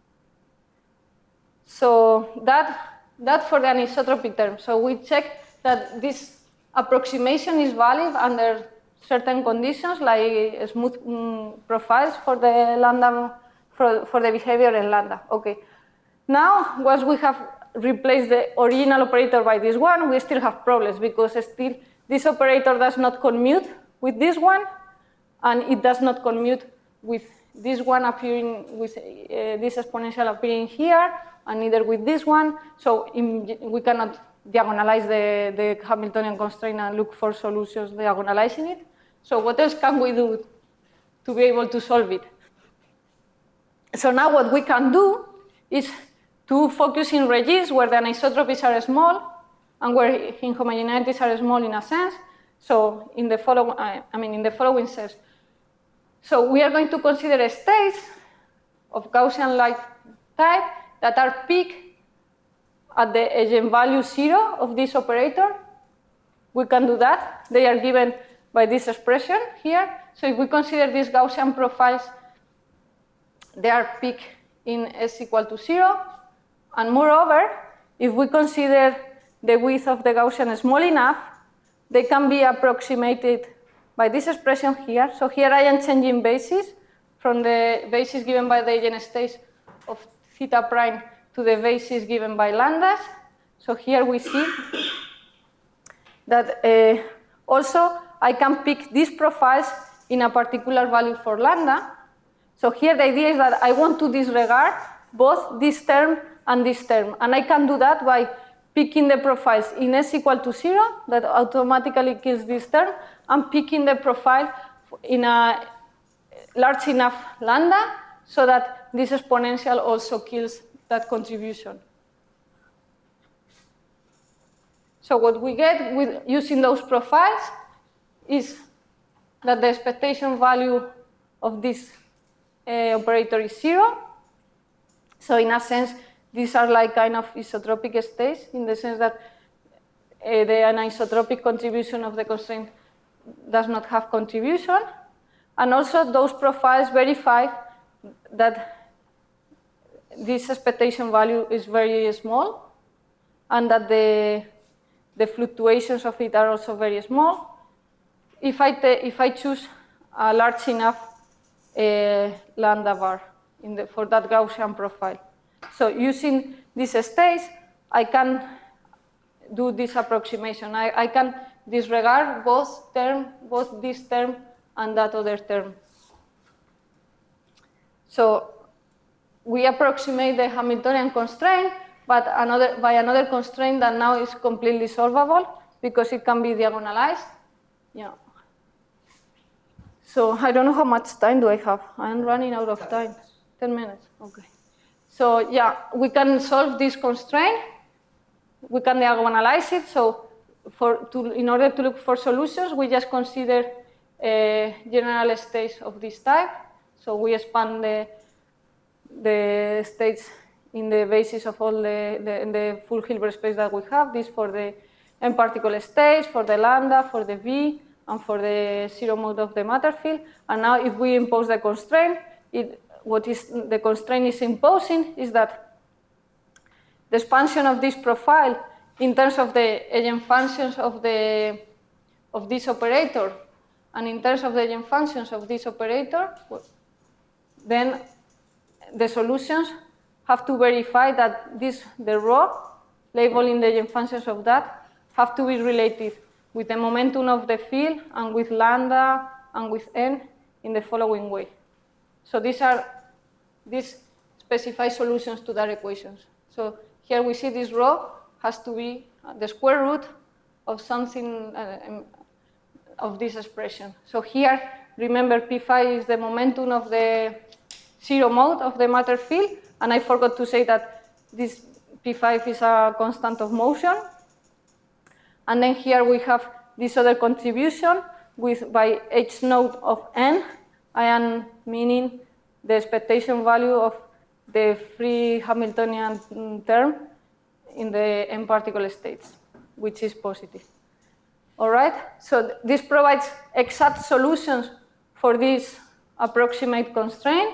So that, that for the anisotropic term. So we check that this approximation is valid under certain conditions, like smooth mm, profiles for the lambda, for, for the behavior in lambda. Okay. Now, once we have replaced the original operator by this one, we still have problems, because still this operator does not commute with this one, and it does not commute with this one appearing, with uh, this exponential appearing here, and neither with this one. So in, we cannot diagonalize the, the Hamiltonian constraint and look for solutions diagonalizing it. So what else can we do to be able to solve it? So now what we can do is to focus in regimes where the anisotropies are small and where inhomogeneities are small in a sense. So in the following, I mean, in the following steps. So we are going to consider states of Gaussian-like type that are peak at the eigenvalue zero of this operator. we can do that. They are given by this expression here. So if we consider these Gaussian profiles, they are peak in S equal to zero. And moreover, if we consider the width of the Gaussian small enough, they can be approximated by this expression here. So here I am changing basis from the basis given by the eigenstates of theta prime to the basis given by lambdas. So here we see that uh, also I can pick these profiles in a particular value for lambda. So here the idea is that I want to disregard both this term and this term. And I can do that by picking the profiles in S equal to zero, that automatically kills this term, and picking the profile in a large enough lambda so that this exponential also kills that contribution. So what we get with using those profiles is that the expectation value of this uh, operator is zero. So in a sense, these are like kind of isotropic states in the sense that uh, the anisotropic contribution of the constraint does not have contribution. And also those profiles verify that this expectation value is very small and that the, the fluctuations of it are also very small. If I, if I choose a large enough uh, lambda bar in the, for that Gaussian profile. So using these states, I can do this approximation. I, I can disregard both term, both this term and that other term. So we approximate the Hamiltonian constraint, but another, by another constraint that now is completely solvable because it can be diagonalized. Yeah. So I don't know how much time do I have. I'm running out of time. Ten minutes. Okay. So yeah, we can solve this constraint. We can diagonalize it. So for to, in order to look for solutions, we just consider a general states of this type. So we expand the, the states in the basis of all the, the, the full Hilbert space that we have. This for the n particle states, for the lambda, for the V, and for the zero mode of the matter field. And now if we impose the constraint, it, what is the constraint is imposing is that the expansion of this profile in terms of the eigenfunctions of, the, of this operator and in terms of the eigenfunctions of this operator, then the solutions have to verify that this, the rho, labeling the eigenfunctions of that, have to be related with the momentum of the field and with lambda and with n in the following way. So these are these specify solutions to that equations. So here we see this rho has to be the square root of something uh, of this expression. So here, remember P phi is the momentum of the zero mode of the matter field, and I forgot to say that this P five is a constant of motion. And then here we have this other contribution with by h node of n. I am meaning the expectation value of the free Hamiltonian term in the n particle states, which is positive. All right, so th this provides exact solutions for this approximate constraint.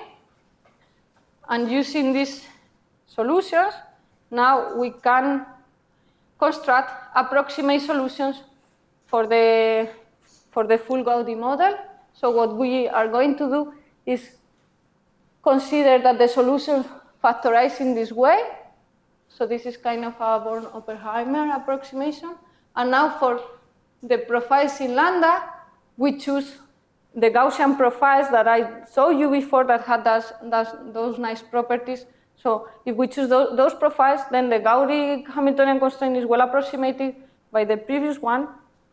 And using these solutions, now we can construct approximate solutions for the, for the full Gaudi model. So what we are going to do is consider that the solutions factorize in this way. So this is kind of a Born-Oppenheimer approximation. And now for the profiles in lambda, we choose the Gaussian profiles that I showed you before that had those, those, those nice properties. So if we choose those, those profiles, then the Gaudi Hamiltonian constraint is well approximated by the previous one.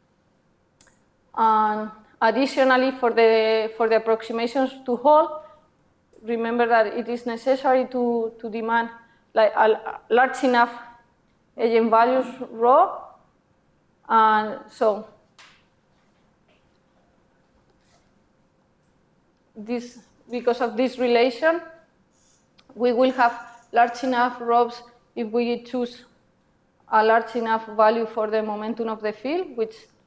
And additionally, for the, for the approximations to Hall, remember that it is necessary to, to demand like a large enough eigenvalues rho. And so this, because of this relation, we will have large enough rhos if we choose a large enough value for the momentum of the field, which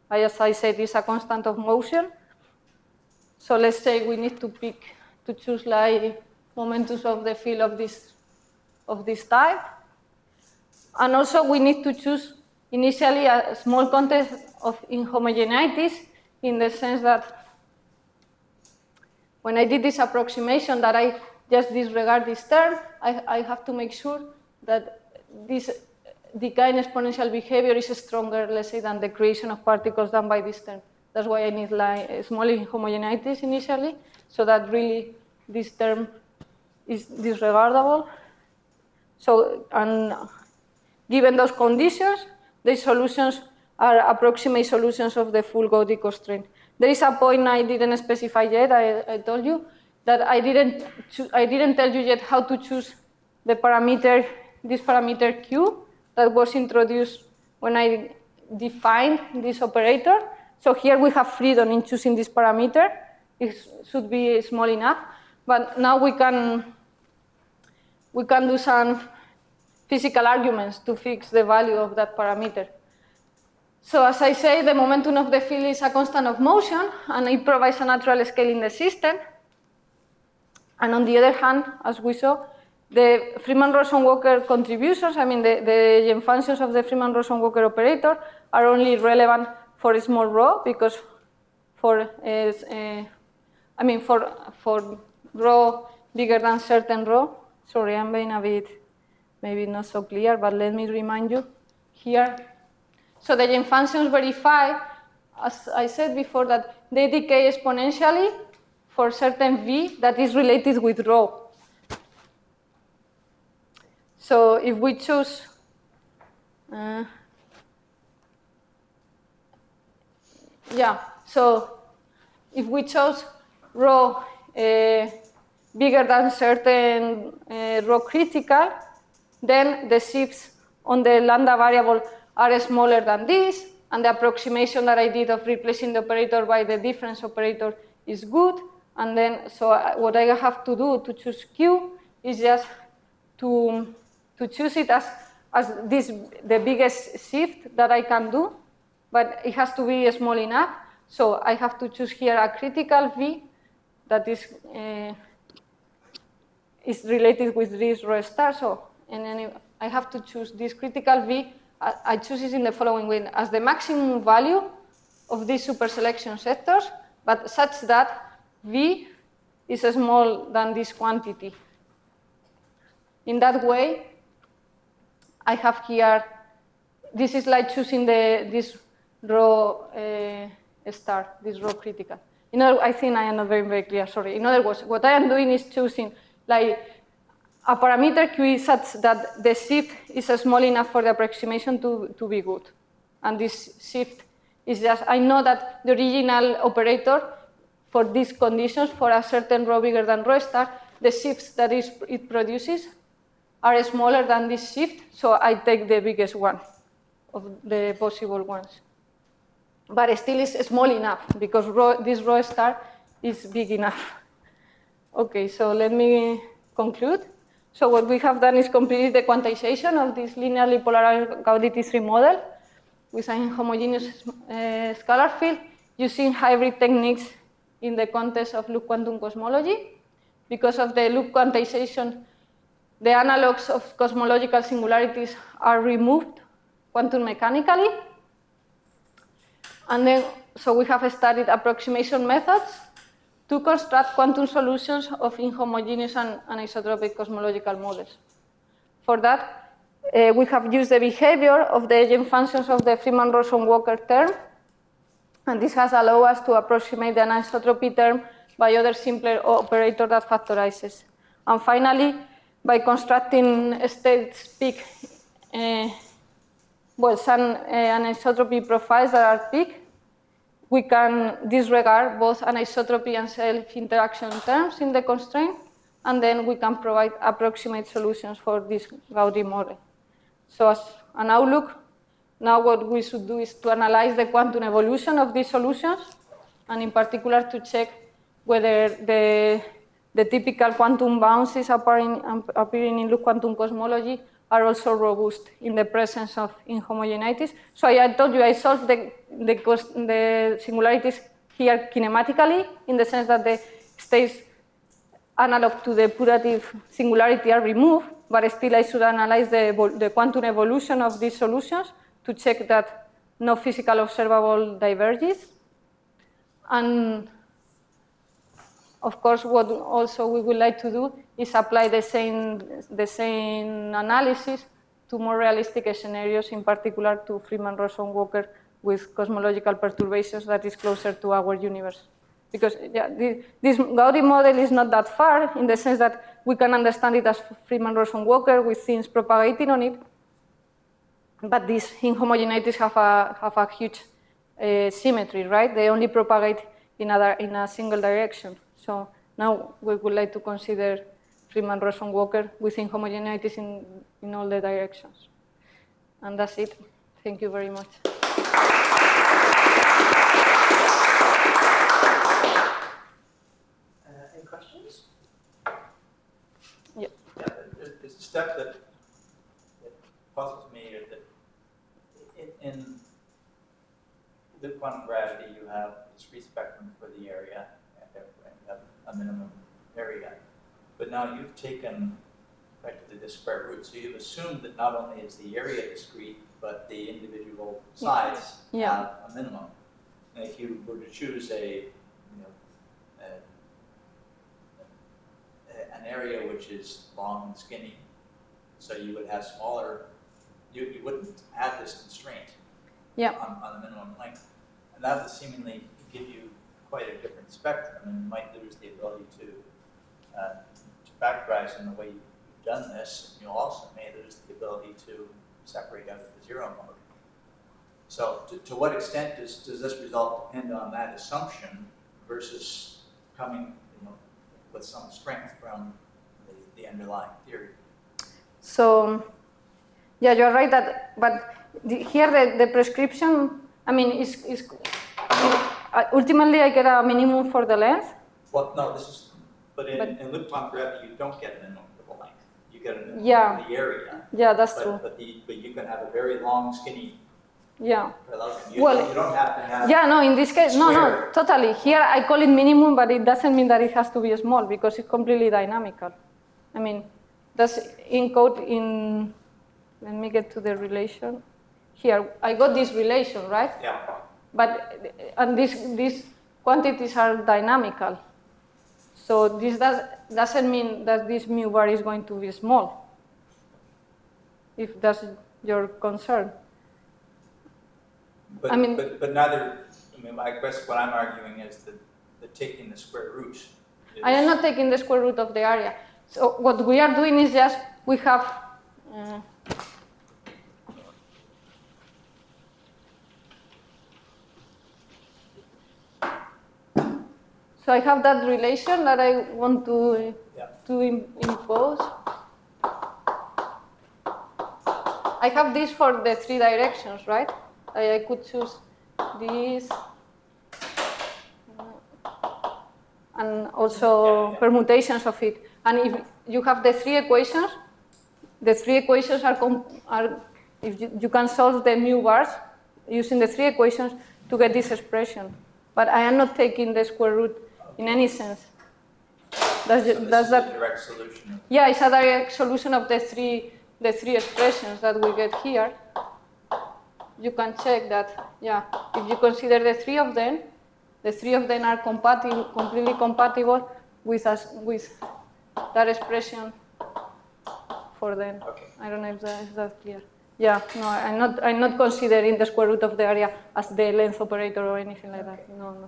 as I said, is a constant of motion. So let's say we need to pick, to choose like momentum of the field of this, of this type. And also we need to choose initially a small context of inhomogeneities, in the sense that when I did this approximation that I just disregard this term, I, I have to make sure that this decaying exponential behavior is stronger, let's say, than the creation of particles done by this term. That's why I need like small inhomogeneities initially, so that really this term is disregardable. So, and given those conditions, the solutions are approximate solutions of the full Gaudi constraint. There is a point I didn't specify yet. I, I told you that I didn't, I didn't tell you yet how to choose the parameter, this parameter Q that was introduced when I defined this operator. So here we have freedom in choosing this parameter. It should be small enough. But now we can, we can do some physical arguments to fix the value of that parameter. So as I say, the momentum of the field is a constant of motion, and it provides a natural scale in the system. And on the other hand, as we saw, the Freeman-Rosen-Walker contributions, I mean, the, the eigen functions of the Freeman-Rosen-Walker operator are only relevant for a small rho, because for, uh, uh, I mean, for, for rho bigger than certain rho, sorry, I'm being a bit, maybe not so clear, but let me remind you here. So the eigen functions verify, as I said before, that they decay exponentially for certain v that is related with rho. So if we choose, uh, yeah, so if we chose rho uh, bigger than certain uh, rho critical, then the shifts on the lambda variable are smaller than this, and the approximation that I did of replacing the operator by the difference operator is good. And then, so what I have to do to choose Q is just to, to choose it as, as this, the biggest shift that I can do, but it has to be small enough. So I have to choose here a critical V that is, uh, is related with this rho star. So, and then I have to choose this critical V. I choose it in the following way, as the maximum value of these super selection sectors, but such that V is smaller than this quantity. In that way, I have here, this is like choosing the, this rho uh, star, this rho critical. You know, I think I am not very, very clear, sorry. In other words, what I am doing is choosing like a parameter Q is such that the shift is small enough for the approximation to, to be good. And this shift is just, I know that the original operator for these conditions, for a certain rho bigger than rho star, the shifts that is, it produces are smaller than this shift, so I take the biggest one of the possible ones. But still is small enough, because rho, this rho star is big enough. Okay, so let me conclude. So what we have done is completed the quantization of this linearly polarized Gaudi T three model with an homogeneous uh, scalar field using hybrid techniques in the context of loop quantum cosmology. Because of the loop quantization, the analogs of cosmological singularities are removed quantum mechanically. And then, so we have studied approximation methods to construct quantum solutions of inhomogeneous and anisotropic cosmological models. For that, uh, we have used the behavior of the eigen functions of the Freeman-Rosen-Walker term, and this has allowed us to approximate the anisotropy term by other simpler operator that factorizes. And finally, by constructing states peak, uh, well, some uh, anisotropy profiles that are peak, we can disregard both anisotropy and self-interaction terms in the constraint, and then we can provide approximate solutions for this Gaudi model. So as an outlook, now what we should do is to analyze the quantum evolution of these solutions, and in particular to check whether the, the typical quantum bounces appearing, appearing in loop quantum cosmology are also robust in the presence of inhomogeneities. So I, I told you I solved the, the, cost, the singularities here kinematically, in the sense that the states analog to the putative singularity are removed, but still I should analyze the, the quantum evolution of these solutions to check that no physical observable diverges. And of course, what also we would like to do is apply the same, the same analysis to more realistic scenarios, in particular to Freeman-Rossum-Walker with cosmological perturbations that is closer to our universe. Because yeah, the, this Gaudi model is not that far in the sense that we can understand it as Freeman-Rossum-Walker with things propagating on it, but these inhomogeneities have a, have a huge uh, symmetry, right? They only propagate in, other, in a single direction. So now we would like to consider Freeman-Rossum-Walker with inhomogeneities in, in all the directions. And that's it. Thank you very much. Questions? Yeah. Yeah, there's a step that, that puzzles me, or that in, in the quantum gravity you have a discrete spectrum for the area, and you have a minimum area. But now you've taken effectively the square root, so you've assumed that not only is the area discrete, but the individual sides yeah. have a minimum. And if you were to choose a, you know, a, an area which is long and skinny, so you would have smaller, you, you wouldn't have this constraint yeah. on, on the minimum length. And that would seemingly give you quite a different spectrum, and you might lose the ability to, uh, to factorize in the way you've done this, and you also may lose the ability to separate out the zero mode. So to, to what extent does, does this result depend on that assumption versus coming, you know, with some strength from the, the underlying theory? So, yeah, you're right that, but the, here the, the prescription, I mean, is, is ultimately I get a minimum for the length. Well, no, this is, but in, but, in loop quantum gravity, you don't get a minimum for the length. You get a minimum yeah. for the area. Yeah, that's but, true. But, the, but you can have a very long, skinny yeah. parallelogram. You, well, you don't have to have. Yeah, no, in this case, square. no, no, totally. Here I call it minimum, but it doesn't mean that it has to be small because it's completely dynamical. I mean, that's encoded in, let me get to the relation. Here, I got this relation, right? Yeah. But, and these, these quantities are dynamical. So this does, doesn't mean that this mu bar is going to be small, if that's your concern. But, I mean, but, but neither, I mean, I guess what I'm arguing is that, that taking the square root is, I am not taking the square root of the area. So what we are doing is just, we have, uh, so I have that relation that I want to, yeah. to im impose. I have this for the three directions, right? I, I could choose this, and also yeah, yeah. permutations of it. And if you have the three equations, the three equations are, are if you, you can solve the mu bars using the three equations to get this expression. But I am not taking the square root in any sense. That's, so this that's is that. a direct solution. Yeah, it's a direct solution of the three, the three expressions that we get here. You can check that, yeah, if you consider the three of them, the three of them are compatible, completely compatible with us, with that expression for them. Okay. I don't know if, that, if that's clear. Yeah, no, I'm not, I'm not considering the square root of the area as the length operator or anything like that. No, no.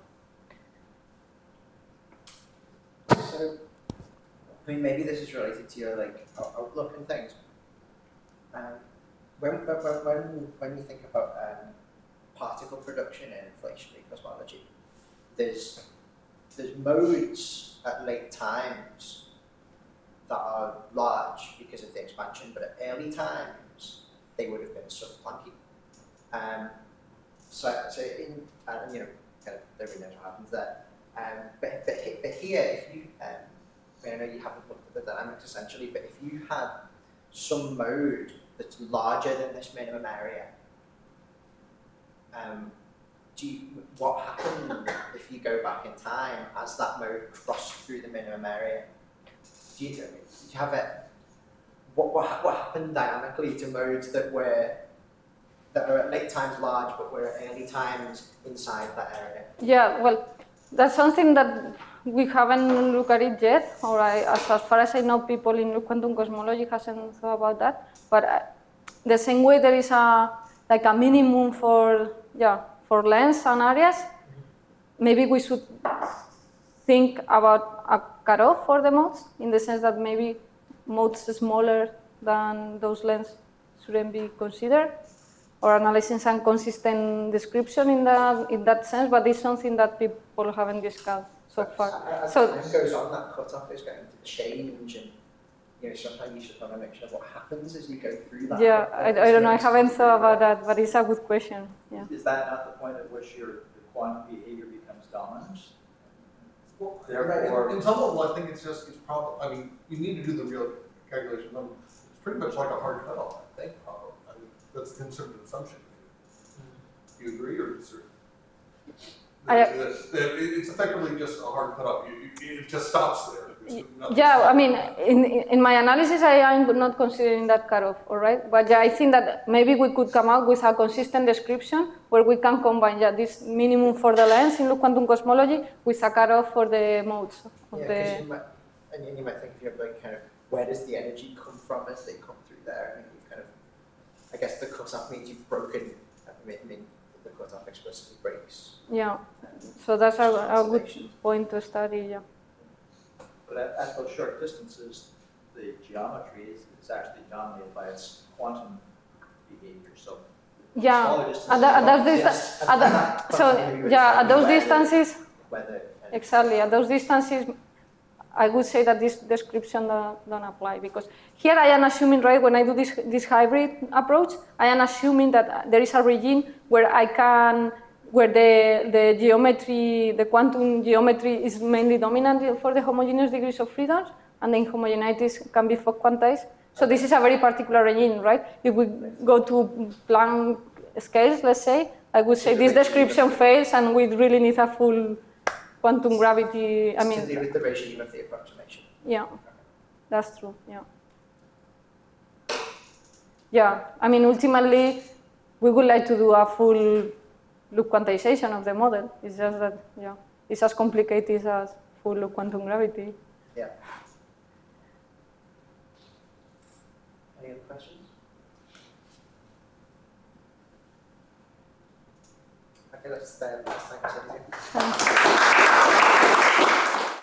So, I mean, maybe this is related to your like outlook and things. Um, when, when, when, when you think about um, particle production in inflationary cosmology, there's there's modes at late times that are large because of the expansion, but at early times they would have been sub-Planckian. Um, so, so in and you know, kind of everybody knows what happens there. Um, but, but but here, if you, um, I, mean, I know you haven't looked at the dynamics essentially, but if you had some mode that's larger than this minimum area, um, do you, what happened if you go back in time as that mode crossed through the minimum area? Do you, do you have it? What, what what happened dynamically to modes that were that were at late times large but were at early times inside that area? Yeah, well, that's something that we haven't looked at it yet, or I, as, as far as I know, people in quantum cosmology hasn't thought about that. But uh, the same way there is a like a minimum for yeah for lengths and areas, maybe we should think about a cutoff for the modes, in the sense that maybe modes smaller than those lengths shouldn't be considered, or analyzing some consistent description in that in that sense. But it's something that people haven't discussed so far. As So time goes on, that cutoff is going to change, and you know sometimes you should want to make sure what happens as you go through that. yeah, I, I don't know. I haven't thought about that, but it's a good question. Yeah. Is that not the point at which your the quantum behavior becomes dominant? Well, Therefore- in, in some level, I think it's just, it's probably, I mean, you need to do the real calculation. Um, It's pretty much like a hard cutoff, I think, probably. I mean, that's a conservative assumption. Do you agree or disagree? I- That- that- that it- It's effectively just a hard cutoff. You, you, it just stops there. There's nothing Yeah, I stopping. mean, in, in my analysis, I am not considering that cutoff, all right? But yeah, I think that maybe we could come out with a consistent description where we can combine yeah, this minimum for the length in quantum cosmology with a cutoff for the modes of Yeah, the. 'cause you might, and then you might think of like kind of where does the energy come from as they come through there? And you kind of, I guess the cutoff means you've broken. I mean, I mean the cutoff explicitly breaks. Yeah, so that's a, a good point to study. Yeah. But at, at those short distances, the geometry is, is actually dominated by its quantum behavior. So Yeah, smaller distances, at, the, at those Yes, distance, and at the, that- so that- yeah, at those where the- distances, Where the energy- exactly, at those distances, I would say that this description don't, don't apply, because here I am assuming, right, when I do this, this hybrid approach, I am assuming that there is a regime where I can, where the, the geometry, the quantum geometry is mainly dominant for the homogeneous degrees of freedom, and the inhomogeneities can be quantized. So this is a very particular regime, right? If we go to Planck scales, let's say, I would say this description fails, and we really need a full quantum gravity. I It's mean, to do with the regime of the approximation. yeah, that's true. Yeah. Yeah, I mean, ultimately, we would like to do a full loop quantization of the model. It's just that, yeah, it's as complicated as full loop quantum gravity. Yeah. Any other questions? Okay, let's, uh, let's thank Sylvia. Thanks.